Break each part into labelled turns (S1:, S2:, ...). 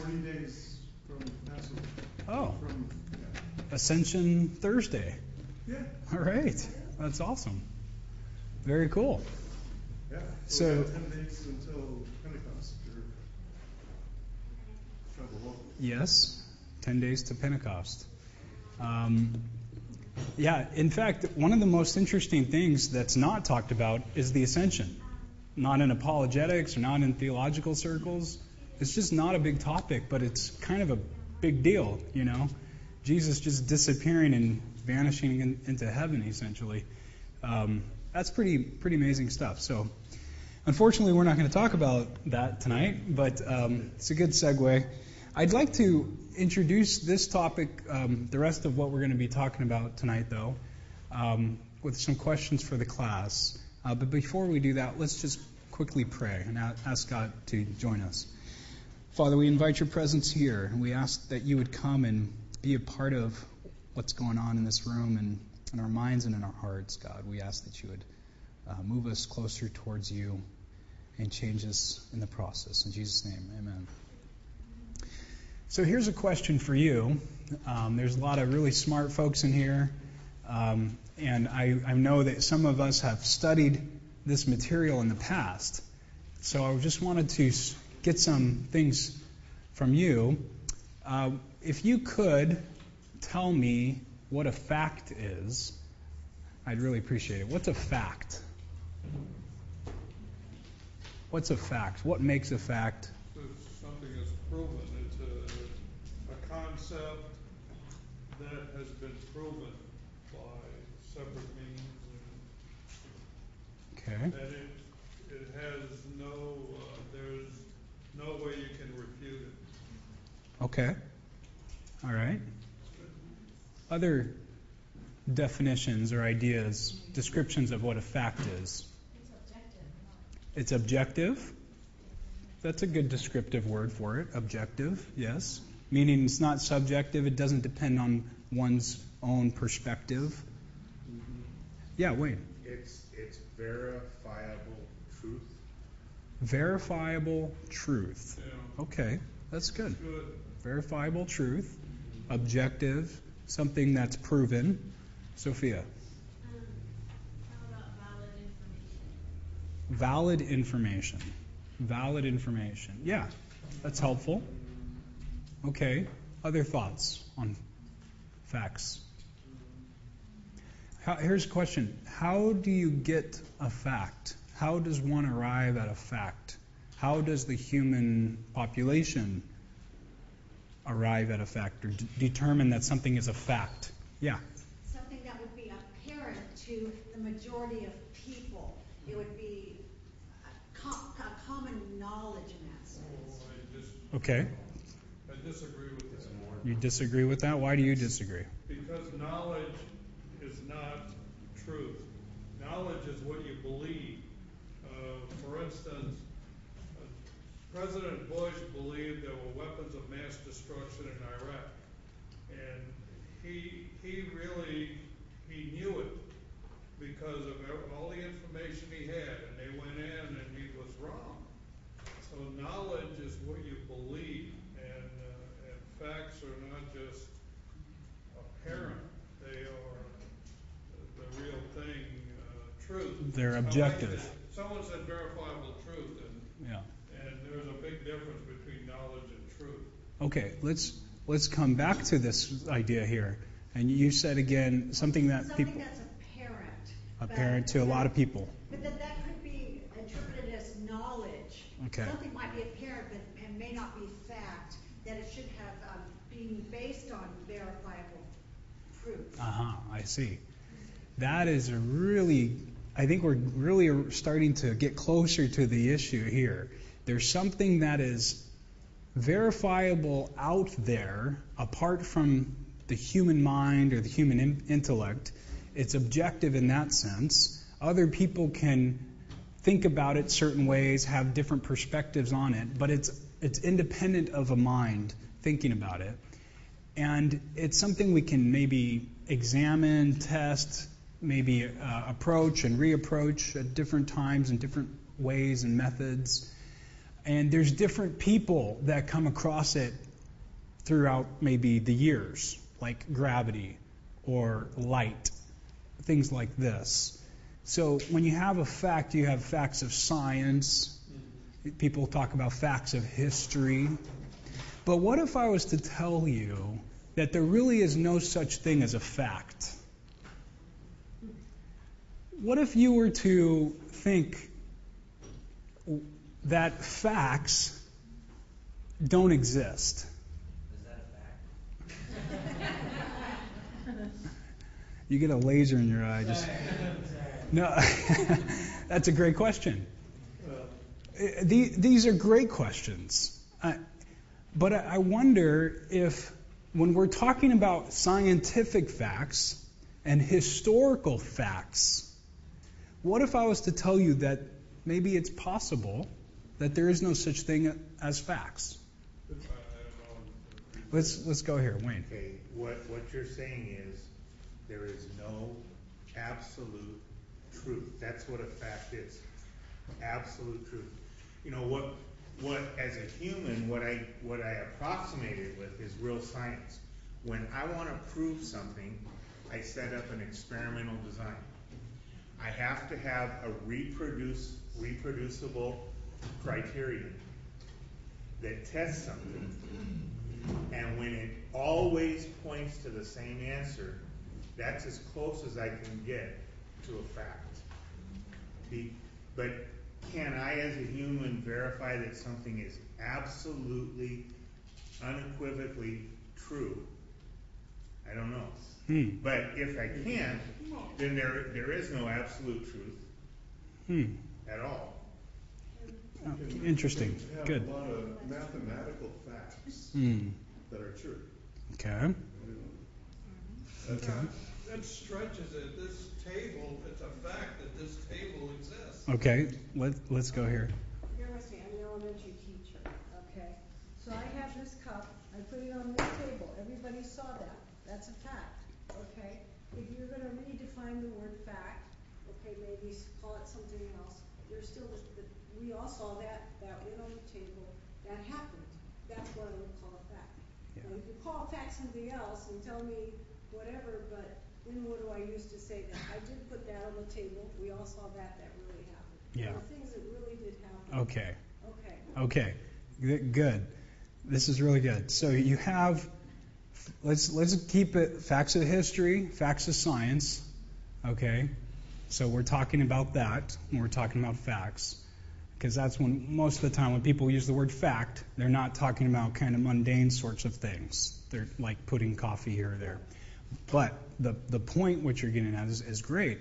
S1: 40 days from Passover.
S2: Oh.
S1: Yeah.
S2: Ascension Thursday.
S1: Yeah.
S2: All right. That's awesome. Very cool.
S1: Yeah.
S2: So
S1: we got 10 days until Pentecost.
S2: Yes, 10 days to Pentecost. In fact, one of the most interesting things that's not talked about is the ascension. Not in apologetics or not in theological circles. It's just not a big topic, but it's kind of a big deal, you know. Jesus just disappearing and vanishing into heaven, essentially. That's pretty amazing stuff. So, unfortunately, we're not going to talk about that tonight, but it's a good segue. I'd like to introduce this topic, the rest of what we're going to be talking about tonight, though, with some questions for the class. But before we do that, let's just quickly pray and ask God to join us. Father, we invite your presence here, and we ask that you would come and be a part of what's going on in this room and in our minds and in our hearts, God. We ask that you would move us closer towards you and change us in the process. In Jesus' name, amen. So here's a question for you. There's a lot of really smart folks in here, and I know that some of us have studied this material in the past. So I just wanted to get some things from you. If you could tell me what a fact is, I'd really appreciate it. What's a fact? What's a fact? What makes a fact?
S3: It's something that's proven. It's a concept that has been proven by separate means.
S2: Okay.
S3: And it has there's no way you can refute it.
S2: Okay. All right. Other definitions or ideas, descriptions of what a fact is. It's objective. That's a good descriptive word for it. Objective, yes. Meaning it's not subjective. It doesn't depend on one's own perspective.
S4: Mm-hmm.
S2: Yeah, Wayne.
S4: It's verifiable truth.
S2: Verifiable truth.
S3: Yeah.
S2: Okay, that's good.
S3: Good.
S2: Verifiable truth. Objective. Something that's proven. Sophia.
S5: How about
S2: Valid information. Valid information. Yeah, that's helpful. Okay. Other thoughts on facts? Here's a question. How do you get a fact? How does one arrive at a fact? How does the human population arrive at a fact or determine that something is a fact? Yeah.
S6: Something that would be apparent to the majority of people. It would be a common knowledge in that sense.
S2: Okay.
S3: I disagree with that.
S2: You disagree with that? Why do you disagree?
S3: Because knowledge is not truth. Knowledge is what you believe. For instance, President Bush believed there were weapons of mass destruction in Iraq. And he knew it because of all the information he had. And they went in and he was wrong. So knowledge is what you believe. And facts are not just apparent. They are the real thing, truth.
S2: They're objective.
S3: Someone said verifiable truth,
S2: Yeah.
S3: and there's a big difference between knowledge and truth.
S2: Okay, let's come back to this idea here. And you said again something that's apparent to a lot of people.
S6: But that could be interpreted as knowledge.
S2: Okay.
S6: Something might be apparent and may not be fact. That it should have been based on verifiable proof.
S2: I see. That is I think we're really starting to get closer to the issue here. There's something that is verifiable out there apart from the human mind or the human intellect. It's objective in that sense. Other people can think about it certain ways, have different perspectives on it, but it's independent of a mind thinking about it. And it's something we can maybe examine, test, maybe approach and reapproach at different times in different ways and methods. And there's different people that come across it throughout maybe the years, like gravity or light, things like this. So when you have a fact, you have facts of science. People talk about facts of history. But what if I was to tell you that there really is no such thing as a fact? What if you were to think that facts don't exist?
S7: Is that a fact?
S2: You get a laser in your eye. No, that's a great question. These are great questions. But I wonder if when we're talking about scientific facts and historical facts, what if I was to tell you that maybe it's possible that there is no such thing as facts? Let's go here, Wayne.
S4: Okay, what you're saying is there is no absolute truth. That's what a fact is. Absolute truth. You know what as a human, what I approximate it with is real science. When I want to prove something, I set up an experimental design. I have to have a reproducible criterion that tests something. And when it always points to the same answer, that's as close as I can get to a fact. But can I, as a human, verify that something is absolutely, unequivocally true? I don't know. But if I can't, then there is no absolute truth at all.
S2: Interesting.
S1: You can
S2: Good.
S1: have a lot of mathematical facts that are true.
S2: Okay.
S3: Okay. That stretches it. This table, it's a fact that this table exists.
S2: Okay. Let's go here.
S8: Bear with me, I'm an elementary teacher, okay? So I have this cup, I put it on this table, everybody saw that, that's a fact, okay? If you're gonna redefine the word fact, okay, maybe call it something else, there's still, we all saw that went on the table, that happened, that's what I would call a fact.
S2: Yeah.
S8: Now, you can call a fact something else and tell me whatever, but then what do I use to say that I did put that on the table, we all saw that really happened.
S2: Yeah.
S8: The things that really did happen.
S2: Okay.
S8: Okay.
S2: Good. This is really good. So you have, let's keep it facts of history, facts of science. Okay. So we're talking about that when we're talking about facts, because that's when most of the time when people use the word fact, they're not talking about kind of mundane sorts of things. They're like putting coffee here or there. But the point what you're getting at is great.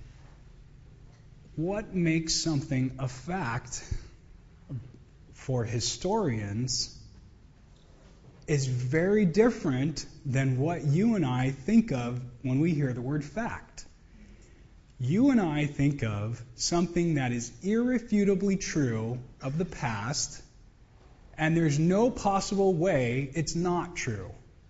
S2: What makes something a fact for historians is very different than what you and I think of when we hear the word fact. You and I think of something that is irrefutably true of the past, and there's no possible way it's not true.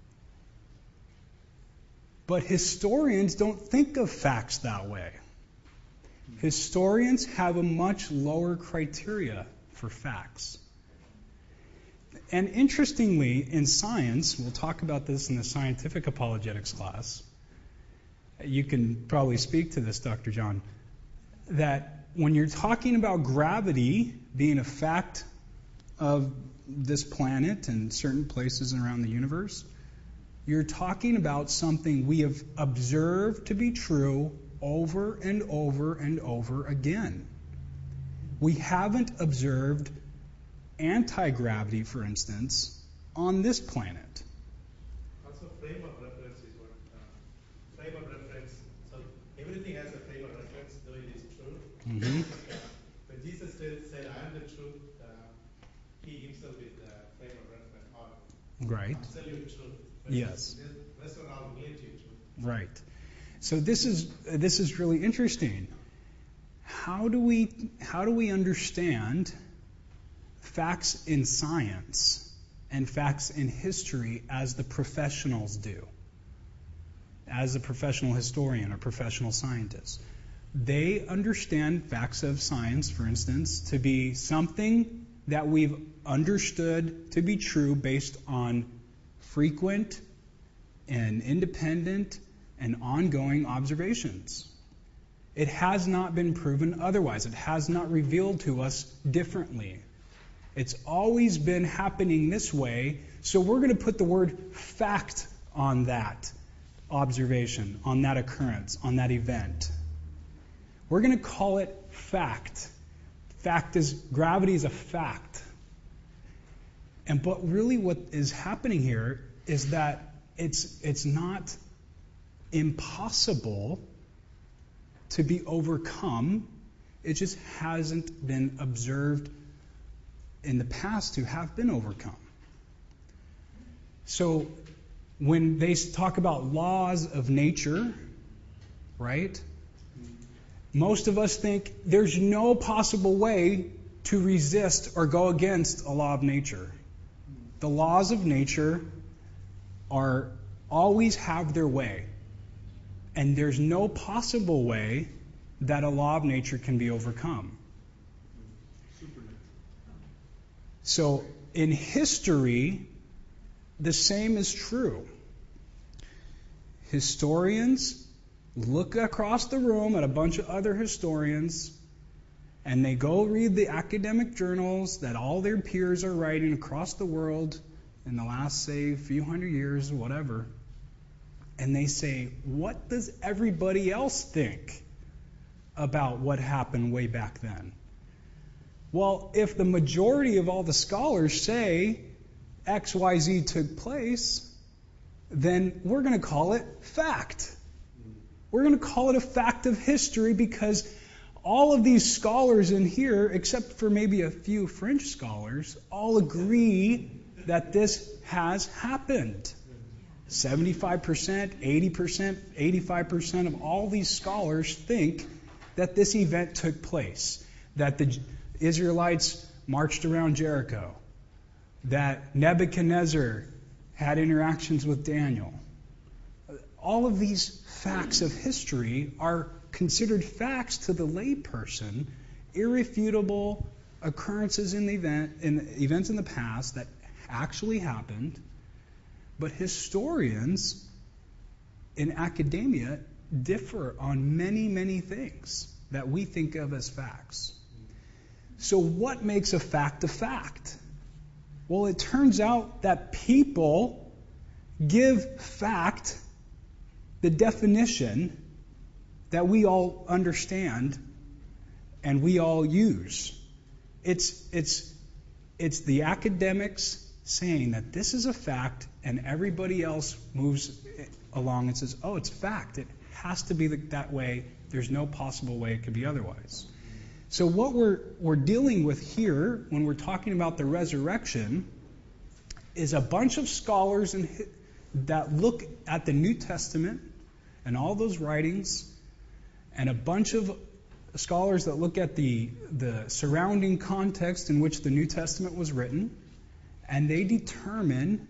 S2: But historians don't think of facts that way. Historians have a much lower criteria for facts. And interestingly, in science, we'll talk about this in the scientific apologetics class. You can probably speak to this, Dr. John, that when you're talking about gravity being a fact of this planet and certain places around the universe, you're talking about something we have observed to be true over and over and over again. We haven't observed anti-gravity, for instance, on this planet.
S9: Also, frame of reference is what, frame of reference, so everything has a frame of reference, though it is true.
S2: Mm-hmm.
S9: When Jesus said, I am the truth, he himself is the frame of reference, or
S2: Right.
S9: absolute truth.
S2: Yes.
S9: The rest are all relative truth.
S2: Right. So this is really interesting. How do we understand facts in science and facts in history as the professionals do? As a professional historian or professional scientist. They understand facts of science, for instance, to be something that we've understood to be true based on frequent and independent and ongoing observations. It has not been proven otherwise. It has not revealed to us differently. It's always been happening this way, so we're going to put the word fact on that observation, on that occurrence, on that event. We're going to call it fact. Gravity is a fact. But really what is happening here is that it's not impossible to be overcome. It just hasn't been observed in the past to have been overcome. So when they talk about laws of nature, right? Most of us think there's no possible way to resist or go against a law of nature. The laws of nature always have their way. And there's no possible way that a law of nature can be overcome. So in history, the same is true. Historians look across the room at a bunch of other historians, and they go read the academic journals that all their peers are writing across the world in the last, say, few hundred years, whatever. And they say, what does everybody else think about what happened way back then? Well, if the majority of all the scholars say X, Y, Z took place, then we're going to call it fact. We're going to call it a fact of history because all of these scholars in here, except for maybe a few French scholars, all agree that this has happened. 75%, 80%, 85% of all these scholars think that this event took place, that the Israelites marched around Jericho, that Nebuchadnezzar had interactions with Daniel. All of these facts of history are considered facts to the layperson, irrefutable occurrences in events in the past that actually happened. But historians in academia differ on many, many things that we think of as facts. So what makes a fact a fact? Well, it turns out that people give fact the definition that we all understand and we all use. It's the academics saying that this is a fact, and everybody else moves along and says, oh, it's fact. It has to be that way. There's no possible way it could be otherwise. So what we're dealing with here when we're talking about the resurrection is a bunch of scholars that look at the New Testament and all those writings, and a bunch of scholars that look at the surrounding context in which the New Testament was written, and they determine,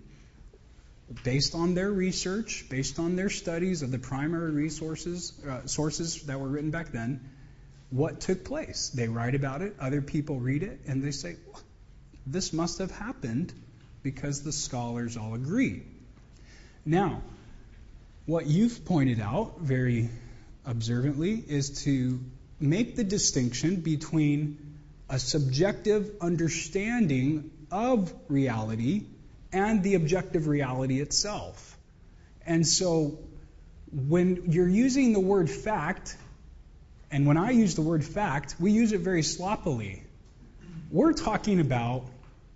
S2: based on their research, based on their studies of the primary sources that were written back then, what took place. They write about it, other people read it, and they say, this must have happened because the scholars all agree. Now, what you've pointed out very observantly is to make the distinction between a subjective understanding of reality and the objective reality itself. And so when you're using the word fact, and when I use the word fact, we use it very sloppily. We're talking about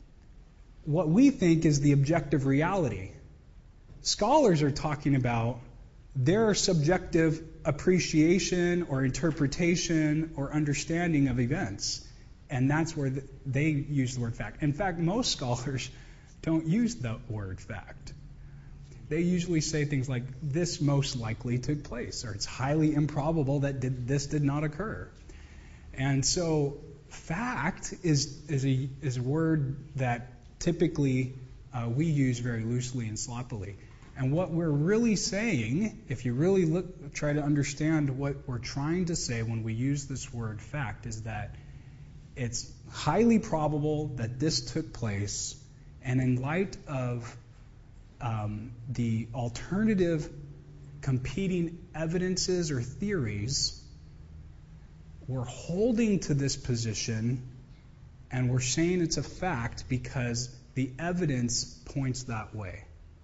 S2: what we think is the objective reality. Scholars are talking about their subjective appreciation or interpretation or understanding of events. And that's where they use the word fact. In fact, most scholars don't use the word fact. They usually say things like, this most likely took place, or it's highly improbable that this did not occur. And so fact is a word that typically we use very loosely and sloppily. And what we're really saying, if you really try to understand what we're trying to say when we use this word fact, is that it's highly probable that this took place, and in light of the alternative competing evidences or theories, we're holding to this position and we're saying it's a fact because the evidence points that way.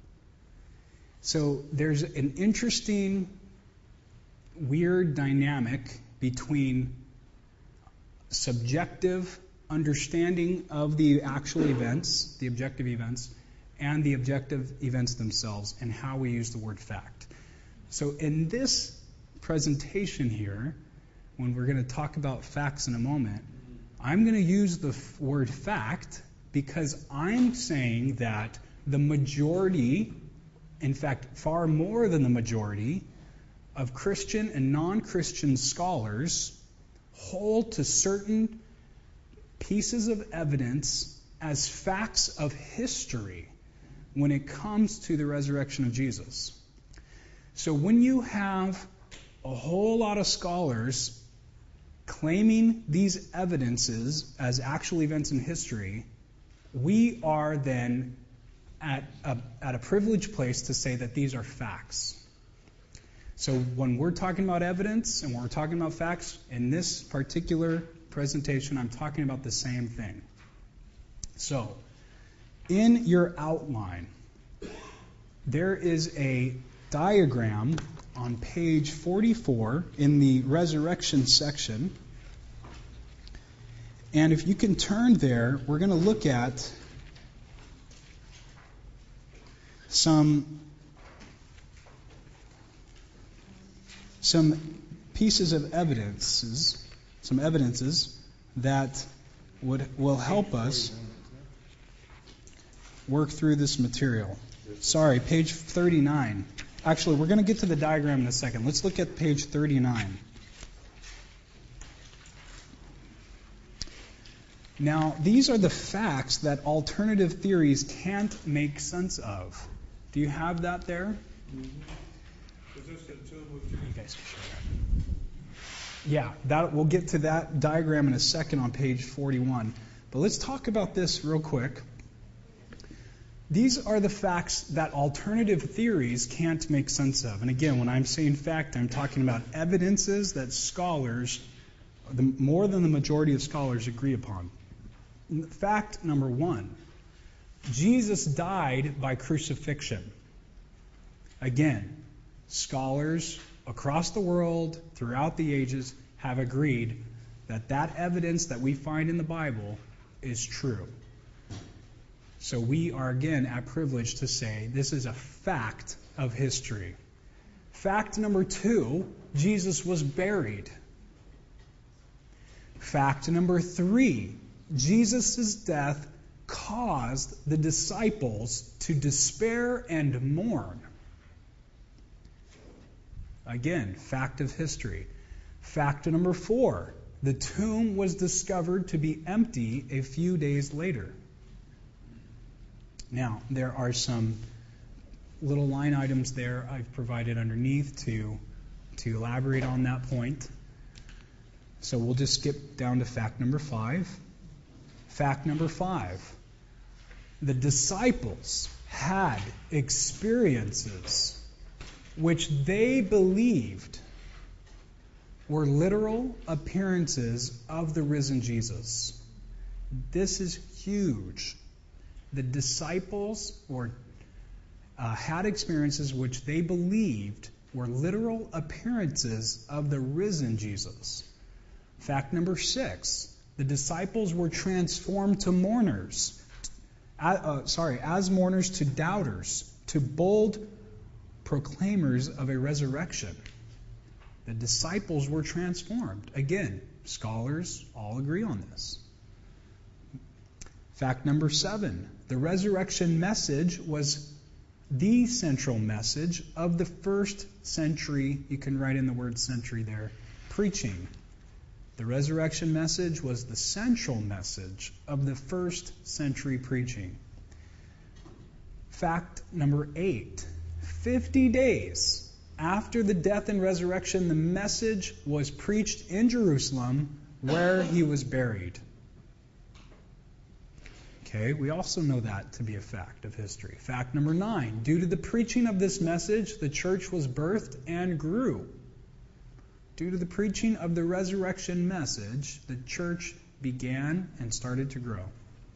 S2: So there's an interesting, weird dynamic between subjective understanding of the actual events, the objective events, and the objective events themselves, and how we use the word fact. So in this presentation here, when we're going to talk about facts in a moment, I'm going to use the word fact because I'm saying that the majority, in fact, far more than the majority, of Christian and non-Christian scholars hold to certain pieces of evidence as facts of history when it comes to the resurrection of Jesus. So when you have a whole lot of scholars claiming these evidences as actual events in history, we are then at a privileged place to say that these are facts. So when we're talking about evidence and when we're talking about facts, in this particular presentation, I'm talking about the same thing. So, in your outline, there is a diagram on page 44 in the resurrection section. And if you can turn there, we're going to look at some pieces of evidences that will help us work through this material. Sorry, page 39. Actually, we're going to get to the diagram in a second. Let's look at page 39. Now, these are the facts that alternative theories can't make sense of. Do you have that there?
S3: Is this in tune with you?
S2: You guys can share that. Yeah, we'll get to that diagram in a second on page 41. But let's talk about this real quick. These are the facts that alternative theories can't make sense of. And again, when I'm saying fact, I'm talking about evidences that scholars, more than the majority of scholars, agree upon. Fact number one, Jesus died by crucifixion. Again, scholars across the world, throughout the ages, have agreed that that evidence that we find in the Bible is true. So we are again at privilege to say this is a fact of history. Fact number two, Jesus was buried. Fact number three, Jesus' death caused the disciples to despair and mourn. Again, fact of history. Fact number four, the tomb was discovered to be empty a few days later. Now, there are some little line items there I've provided underneath to elaborate on that point. So we'll just skip down to fact number 5. Fact number 5. The disciples had experiences which they believed were literal appearances of the risen Jesus. This is huge. The disciples had experiences which they believed were literal appearances of the risen Jesus. Fact number 6. The disciples were transformed to mourners. As mourners to doubters, to bold proclaimers of a resurrection. The disciples were transformed. Again, scholars all agree on this. Fact number 7. The resurrection message was the central message of the first century, you can write in the word century there, preaching. The resurrection message was the central message of the first century preaching. Fact number 8. 50 days after the death and resurrection, the message was preached in Jerusalem where he was buried. Okay, we also know that to be a fact of history. Fact number 9, due to the preaching of this message, the church was birthed and grew. Due to the preaching of the resurrection message, the church began and started to grow.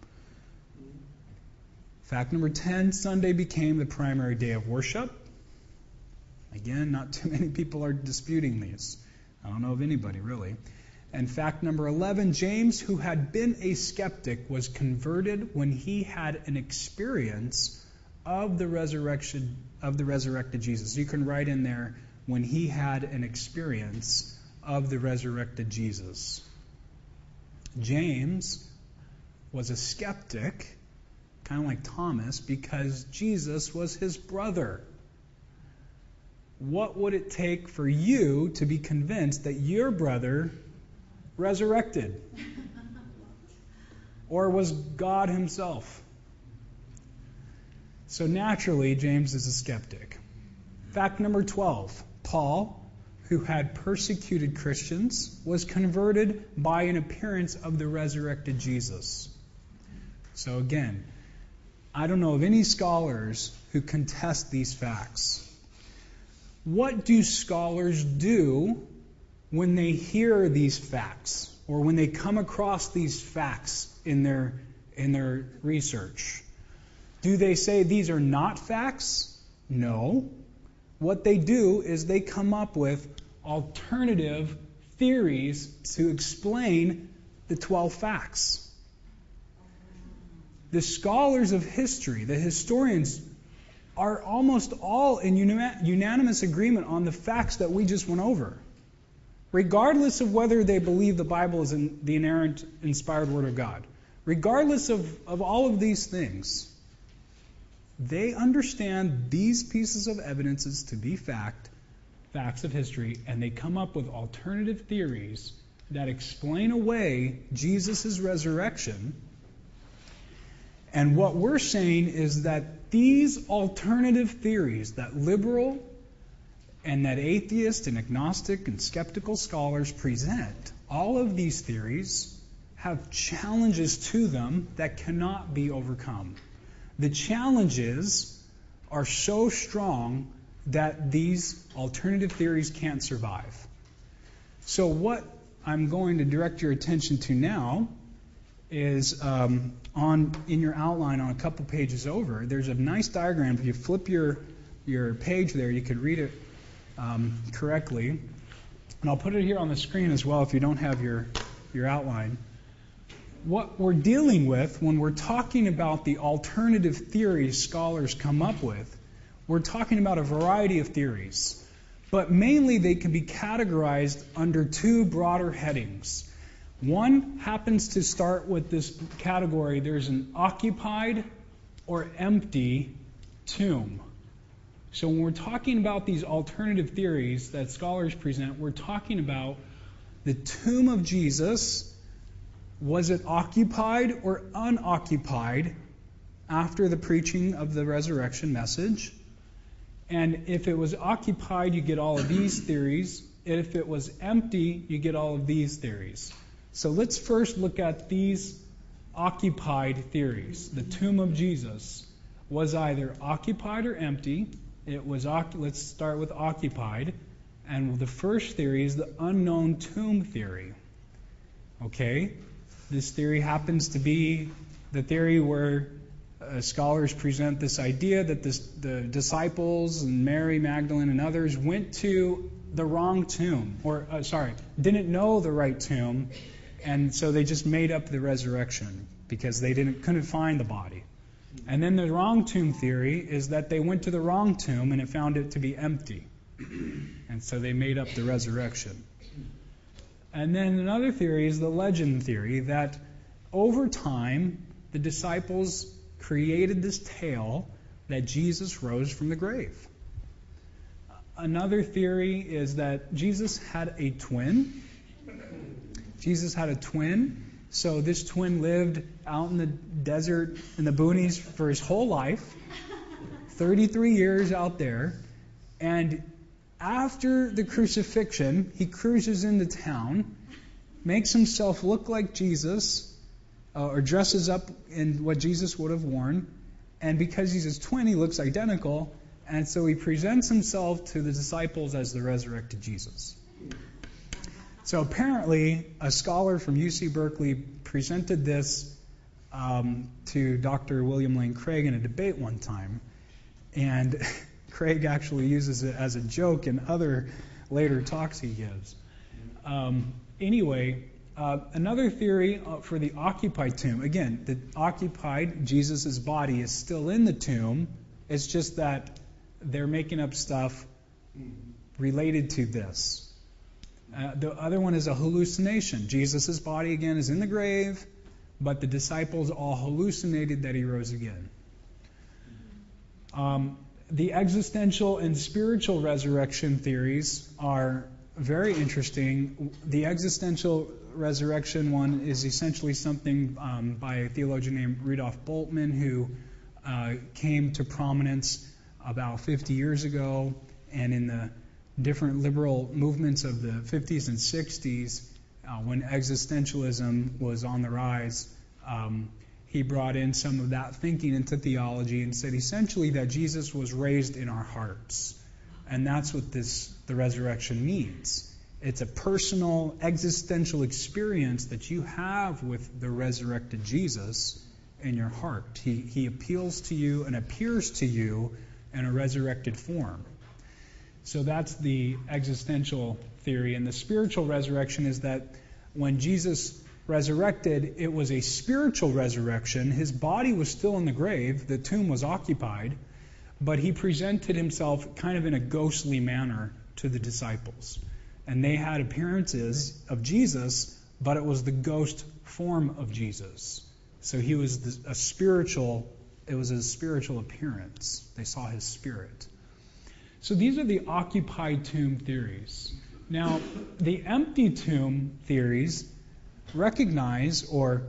S2: Fact number 10, Sunday became the primary day of worship. Again, not too many people are disputing these. I don't know of anybody really. And fact number 11, James, who had been a skeptic, was converted when he had an experience of the resurrection of the resurrected Jesus. You can write in there, when he had an experience of the resurrected Jesus. James was a skeptic, kind of like Thomas, because Jesus was his brother. What would it take for you to be convinced that your brother resurrected? Or was God himself? So naturally, James is a skeptic. Fact number 12, Paul, who had persecuted Christians, was converted by an appearance of the resurrected Jesus. So again, I don't know of any scholars who contest these facts. What do scholars do when they hear these facts or when they come across these facts in their research? Do they say these are not facts? No. What they do is they come up with alternative theories to explain the 12 facts. The scholars of history, the historians, are almost all in unanimous agreement on the facts that we just went over. Regardless of whether they believe the Bible is the inerrant, inspired Word of God. Regardless of all of these things, they understand these pieces of evidences to be facts of history, and they come up with alternative theories that explain away Jesus' resurrection. And what we're saying is that these alternative theories that liberal and that atheist and agnostic and skeptical scholars present, all of these theories have challenges to them that cannot be overcome. The challenges are so strong that these alternative theories can't survive. So what I'm going to direct your attention to now is in your outline on a couple pages over, there's a nice diagram. If you flip your page there, you could read it correctly. And I'll put it here on the screen as well if you don't have your outline. What we're dealing with when we're talking about the alternative theories scholars come up with, we're talking about a variety of theories. But mainly they can be categorized under two broader headings. One happens to start with this category. There's an occupied or empty tomb. So when we're talking about these alternative theories that scholars present, we're talking about the tomb of Jesus. Was it occupied or unoccupied after the preaching of the resurrection message? And if it was occupied, you get all of these theories. If it was empty, you get all of these theories. So let's first look at these occupied theories. The tomb of Jesus was either occupied or empty. Let's start with occupied. And the first theory is the unknown tomb theory. Okay? This theory happens to be the theory where scholars present this idea that the disciples and Mary Magdalene and others went to the wrong tomb, didn't know the right tomb, and so they just made up the resurrection because they couldn't find the body. And then the wrong tomb theory is that they went to the wrong tomb and it found it to be empty, and so they made up the resurrection. And then another theory is the legend theory, that over time the disciples created this tale that Jesus rose from the grave. Another theory is that Jesus had a twin. So this twin lived out in the desert, in the boonies, for his whole life, 33 years out there. And after the crucifixion, he cruises into town, makes himself look like Jesus, or dresses up in what Jesus would have worn. And because he's his twin, he looks identical. And so he presents himself to the disciples as the resurrected Jesus. So apparently, a scholar from UC Berkeley presented this to Dr. William Lane Craig in a debate one time. And Craig actually uses it as a joke in other later talks he gives. Anyway, another theory for the occupied tomb. Again, the occupied, Jesus' body is still in the tomb. It's just that they're making up stuff related to this. The other one is a hallucination. Jesus' body, again, is in the grave, but the disciples all hallucinated that he rose again. The existential and spiritual resurrection theories are very interesting. The existential resurrection one is essentially something by a theologian named Rudolf Bultmann, who came to prominence about 50 years ago, and in the different liberal movements of the 50s and 60s, when existentialism was on the rise, he brought in some of that thinking into theology and said essentially that Jesus was raised in our hearts. And that's what the resurrection means. It's a personal, existential experience that you have with the resurrected Jesus in your heart. He appeals to you and appears to you in a resurrected form. So that's the existential theory. And the spiritual resurrection is that when Jesus resurrected, it was a spiritual resurrection. His body was still in the grave. The tomb was occupied. But he presented himself kind of in a ghostly manner to the disciples. And they had appearances of Jesus, but it was the ghost form of Jesus. So he was a spiritual appearance. They saw his spirit. So these are the occupied tomb theories. Now, the empty tomb theories recognize or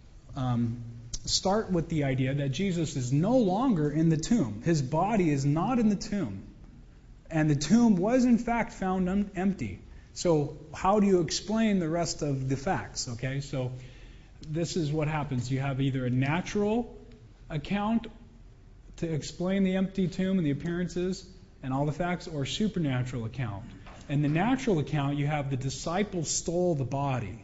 S2: start with the idea that Jesus is no longer in the tomb. His body is not in the tomb. And the tomb was, in fact, found empty. So how do you explain the rest of the facts? Okay, so this is what happens. You have either a natural account to explain the empty tomb and the appearances and all the facts, or a supernatural account. In the natural account, you have the disciples stole the body.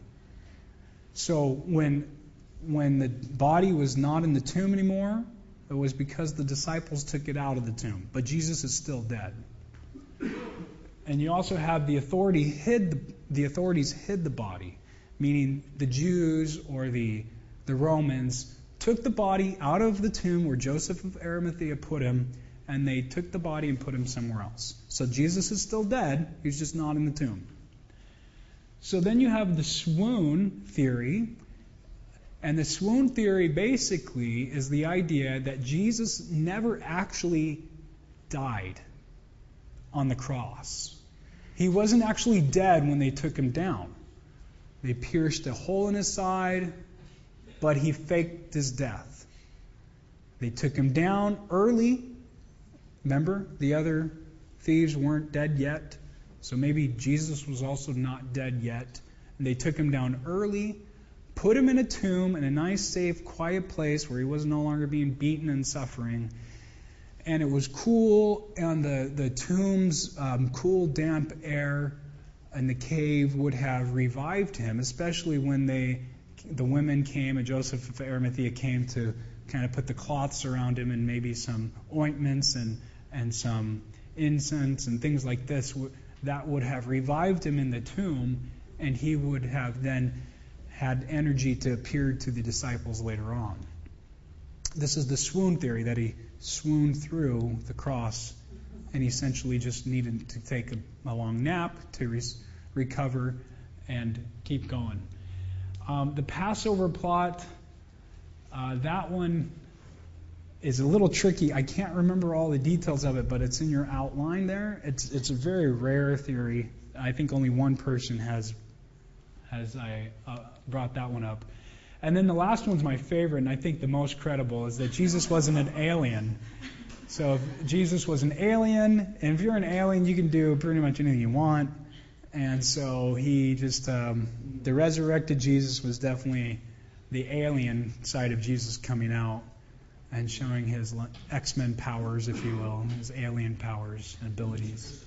S2: So when the body was not in the tomb anymore, it was because the disciples took it out of the tomb. But Jesus is still dead. And you also have the authorities hid the body, meaning the Jews or the Romans took the body out of the tomb where Joseph of Arimathea put him, and they took the body and put him somewhere else. So Jesus is still dead, he's just not in the tomb. So then you have the swoon theory, and the swoon theory basically is the idea that Jesus never actually died on the cross. He wasn't actually dead when they took him down. They pierced a hole in his side, but he faked his death. They took him down early. Remember, the other thieves weren't dead yet. So maybe Jesus was also not dead yet. And they took him down early, put him in a tomb in a nice, safe, quiet place where he was no longer being beaten and suffering. And it was cool, and the tomb's cool, damp air in the cave would have revived him, especially when the women came and Joseph of Arimathea came to kind of put the cloths around him and maybe some ointments and some incense and things like this. That would have revived him in the tomb, and he would have then had energy to appear to the disciples later on. This is the swoon theory, that he swooned through the cross and essentially just needed to take a long nap to recover and keep going. The Passover plot, that one is a little tricky. I can't remember all the details of it, but it's in your outline there. It's a very rare theory. I think only one person has brought that one up. And then the last one's my favorite, and I think the most credible, is that Jesus wasn't an alien. So if Jesus was an alien, and if you're an alien, you can do pretty much anything you want. And so he just, the resurrected Jesus was definitely the alien side of Jesus coming out and showing his X-Men powers, if you will, his alien powers and abilities.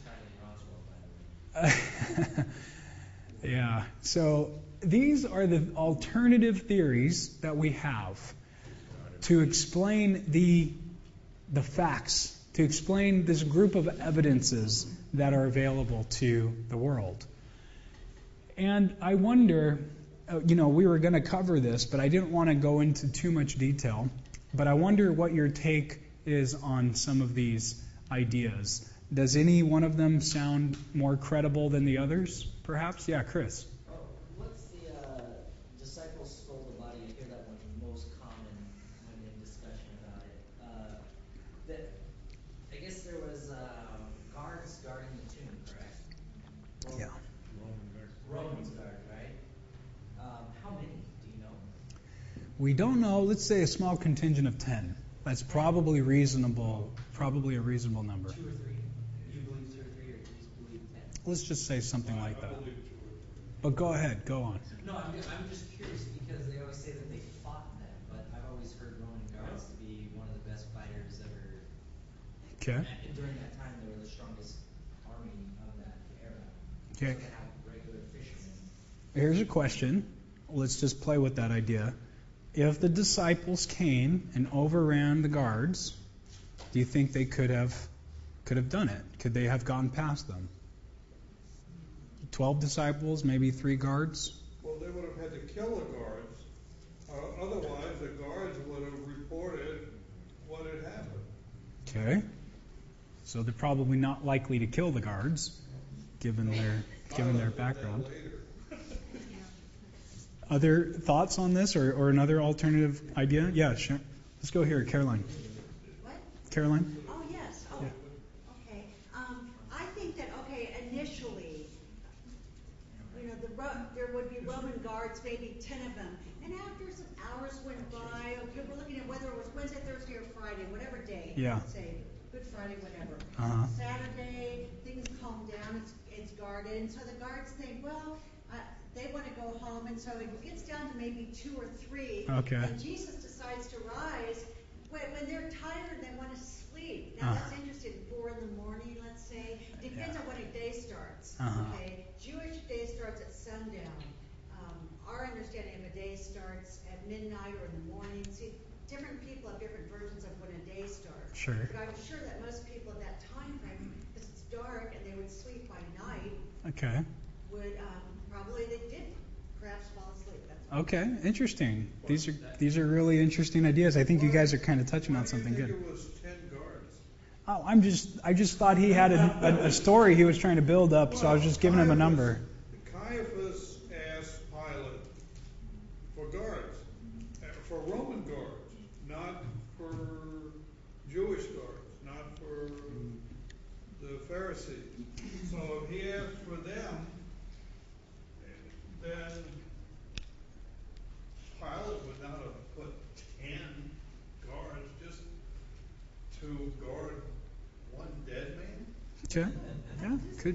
S2: Yeah. So these are the alternative theories that we have to explain the facts, to explain this group of evidences that are available to the world. And I wonder, we were going to cover this, but I didn't want to go into too much detail. But I wonder what your take is on some of these ideas. Does any one of them sound more credible than the others, perhaps? Yeah, Chris.
S7: What's the disciples stole the body? I hear that one most common when in discussion about it. I guess there was guards guarding the tomb, correct?
S2: Yeah.
S7: Romans guard, right? How many? Do you know?
S2: We don't know. Let's say a small contingent of 10. That's probably reasonable. Probably a reasonable number.
S7: 2 or 3. You believe 2 or 3, or do you believe 10?
S2: Let's just say something like that.
S3: I believe 2 or 3.
S2: But go ahead. Go on.
S7: No, I'm just curious because they always say that they fought them, but I've always heard Roman guards to be one of the best fighters ever.
S2: Okay.
S7: And during that time, they were the strongest army of that era.
S2: Okay.
S7: So they had regular fishermen.
S2: Here's a question. Let's just play with that idea. If the disciples came and overran the guards, do you think they could have done it? Could they have gone past them? 12 disciples, maybe 3 guards?
S3: Well, they would have had to kill the guards. Otherwise, the guards would have reported what had happened.
S2: Okay. So they're probably not likely to kill the guards, given their background. Other thoughts on this, or another alternative idea? Yeah, sure. Let's go here, Caroline.
S6: What?
S2: Caroline?
S6: Oh, yes. Oh,
S2: Yeah.
S6: okay. I think that, initially, there would be Roman guards, maybe 10 of them. And after some hours went by, we're looking at whether it was Wednesday, Thursday, or Friday, whatever day.
S2: Yeah.
S6: Let's say Good Friday, whatever.
S2: Uh-huh.
S6: Saturday, things calm down, it's guarded. And so the guards think, they want to go home, and so it gets down to maybe 2 or 3.
S2: Okay.
S6: And Jesus decides to rise. When they're tired, they want to sleep. Now that's interesting. 4 in the morning, let's say. Depends on when a day starts. Okay. Jewish day starts at sundown. Our understanding of a day starts at midnight or in the morning. See, different people have different versions of when a day starts.
S2: Sure.
S6: But I'm sure that most people at that time frame, because it's dark and they would sleep by night,
S2: Okay.
S6: would probably they did perhaps fall asleep. That's
S2: Okay, interesting. These are really interesting ideas. I think you guys are kind of touching on something
S3: Why do
S2: good.
S3: you think it was 10 guards?
S2: Oh, I just thought he had a story he was trying to build up, so I was just giving him a number.
S3: Caiaphas asked Pilate for guards, for Roman guards, not for Jewish guards, not for the Pharisees. So if he asked for them, then Pilate would not have put 10 guards just to guard one dead man.
S2: Okay. Yeah, could.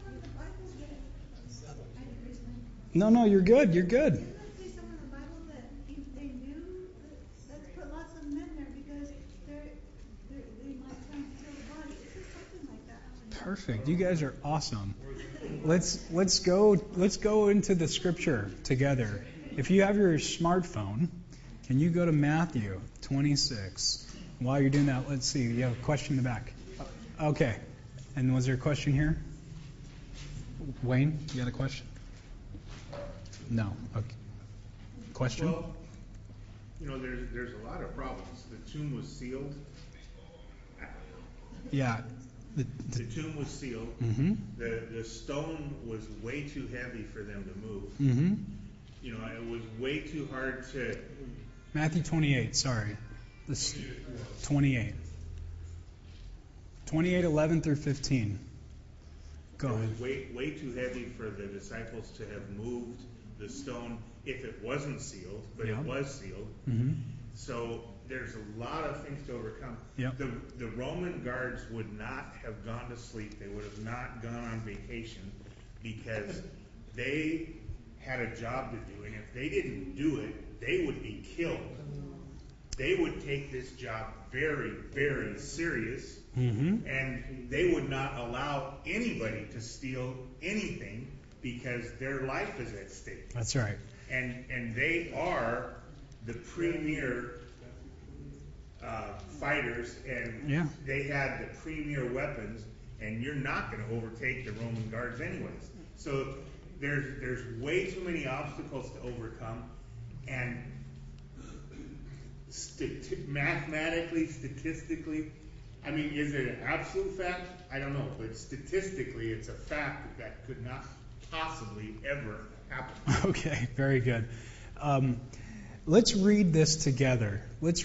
S2: No, you're good. You're good.
S5: Doesn't it say somewhere in the Bible that they knew let's put lots of men there because they might come to kill the body? It says something like that.
S2: Perfect. You guys are awesome. Let's go into the scripture together. If you have your smartphone, can you go to Matthew 26? While you're doing that, let's see. You have a question in the back. Okay. And was there a question here? Wayne, you got a question? No. Okay. Question?
S4: Well, there's a lot of problems. The tomb was sealed.
S2: Yeah.
S4: The tomb was sealed.
S2: Mm-hmm.
S4: The stone was way too heavy for them to move.
S2: Mm-hmm.
S4: It was way too hard to.
S2: Matthew 28, sorry. This 28. 28, 11 through 15. Go
S4: It
S2: ahead.
S4: was way too heavy for the disciples to have moved the stone if it wasn't sealed, but
S2: Yeah.
S4: it was sealed.
S2: Mm-hmm.
S4: So there's a lot of things to overcome.
S2: Yep.
S4: The Roman guards would not have gone to sleep. They would have not gone on vacation because they had a job to do. And if they didn't do it, they would be killed. They would take this job very, very serious, and they would not allow anybody to steal anything because their life is at stake.
S2: That's right.
S4: And they are the premier fighters, and they had the premier weapons, and you're not going to overtake the Roman guards anyways. So there's way too many obstacles to overcome, and mathematically, statistically, I mean, is it an absolute fact? I don't know, but statistically, it's a fact that could not possibly ever happen.
S2: Okay, very good. Let's read this together.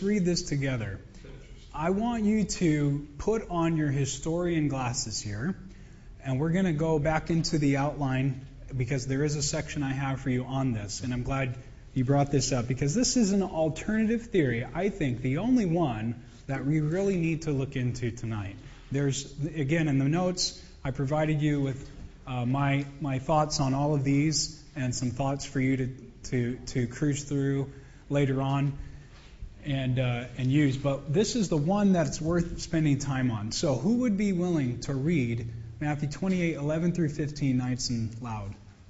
S2: I want you to put on your historian glasses here, and we're going to go back into the outline because there is a section I have for you on this, and I'm glad you brought this up because this is an alternative theory, I think the only one that we really need to look into tonight. There's, again, in the notes, I provided you with my thoughts on all of these and some thoughts for you to cruise through later on and use. But this is the one that's worth spending time on. So who would be willing to read Matthew 28:11 through 15 nice and loud?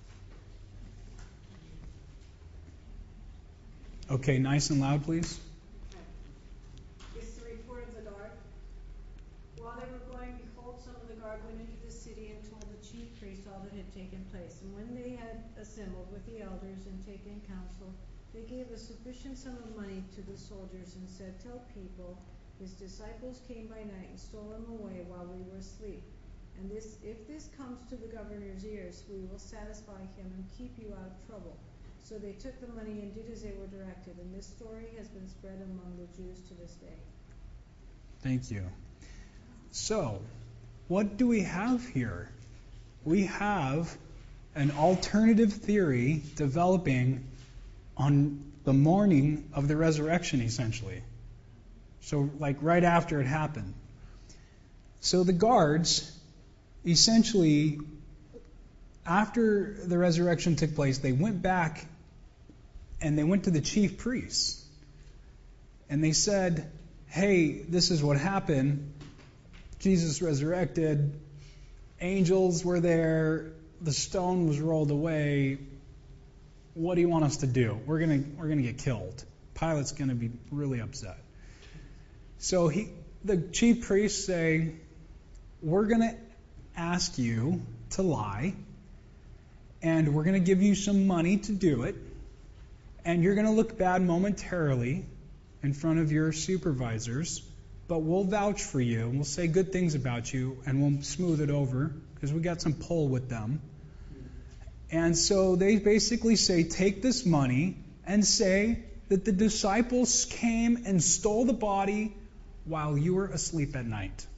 S2: Okay, nice and loud, please.
S8: It's the report of the guard. While they were going, behold, some of the guard went into the city and told the chief priests all that had taken place. And when they had assembled with the elders and taken counsel, they gave a sufficient sum of money to the soldiers and said, tell people, his disciples came by night and stole him away while we were asleep. And if this comes to the governor's ears, we will satisfy him and keep you out of trouble. So they took the money and did as they were directed, and this story has been spread among the Jews to this day.
S2: Thank you. So, what do we have here? We have an alternative theory developing on the morning of the resurrection, essentially. So, like right after it happened. So the guards, essentially, after the resurrection took place, they went back and they went to the chief priests. And they said, hey, this is what happened. Jesus resurrected. Angels were there. The stone was rolled away. What do you want us to do? We're gonna get killed. Pilate's gonna be really upset. So the chief priests say, we're gonna ask you to lie, and we're gonna give you some money to do it, and you're gonna look bad momentarily in front of your supervisors, but we'll vouch for you, and we'll say good things about you, and we'll smooth it over, because we got some pull with them. And so they basically say, take this money and say that the disciples came and stole the body while you were asleep at night.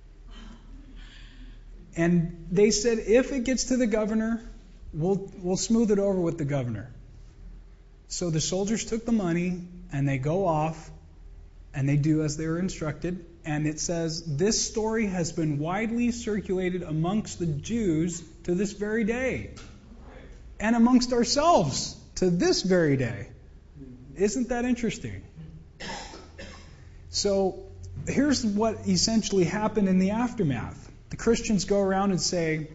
S2: And they said, if it gets to the governor, we'll smooth it over with the governor. So the soldiers took the money, and they go off, and they do as they were instructed. And it says, this story has been widely circulated amongst the Jews to this very day. And amongst ourselves to this very day. Isn't that interesting? So here's what essentially happened in the aftermath. The Christians go around and say,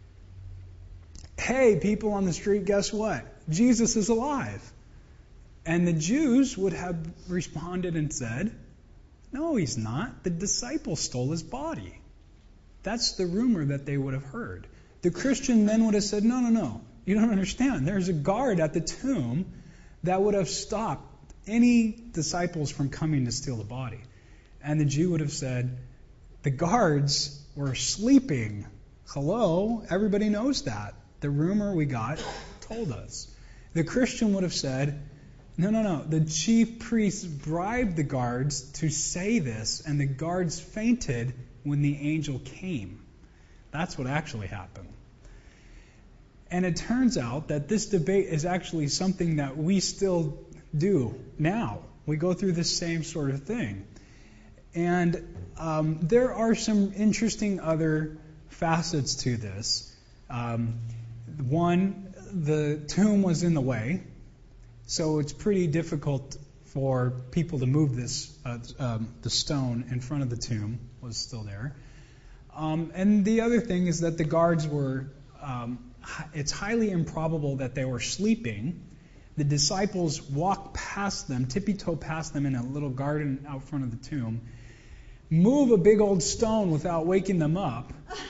S2: hey, people on the street, guess what? Jesus is alive. And the Jews would have responded and said, no, he's not. The disciples stole his body. That's the rumor that they would have heard. The Christian then would have said, no, you don't understand. There's a guard at the tomb that would have stopped any disciples from coming to steal the body. And the Jew would have said, the guards were sleeping. Hello, everybody knows that. The rumor we got told us. The Christian would have said, no. The chief priests bribed the guards to say this, and the guards fainted when the angel came. That's what actually happened. And it turns out that this debate is actually something that we still do now. We go through the same sort of thing. And there are some interesting other facets to this. One, the tomb was in the way. So it's pretty difficult for people to move this. The stone in front of the tomb was still there. And the other thing is that the guards were, it's highly improbable that they were sleeping. The disciples walked past them, tippy-toe past them in a little garden out front of the tomb, move a big old stone without waking them up,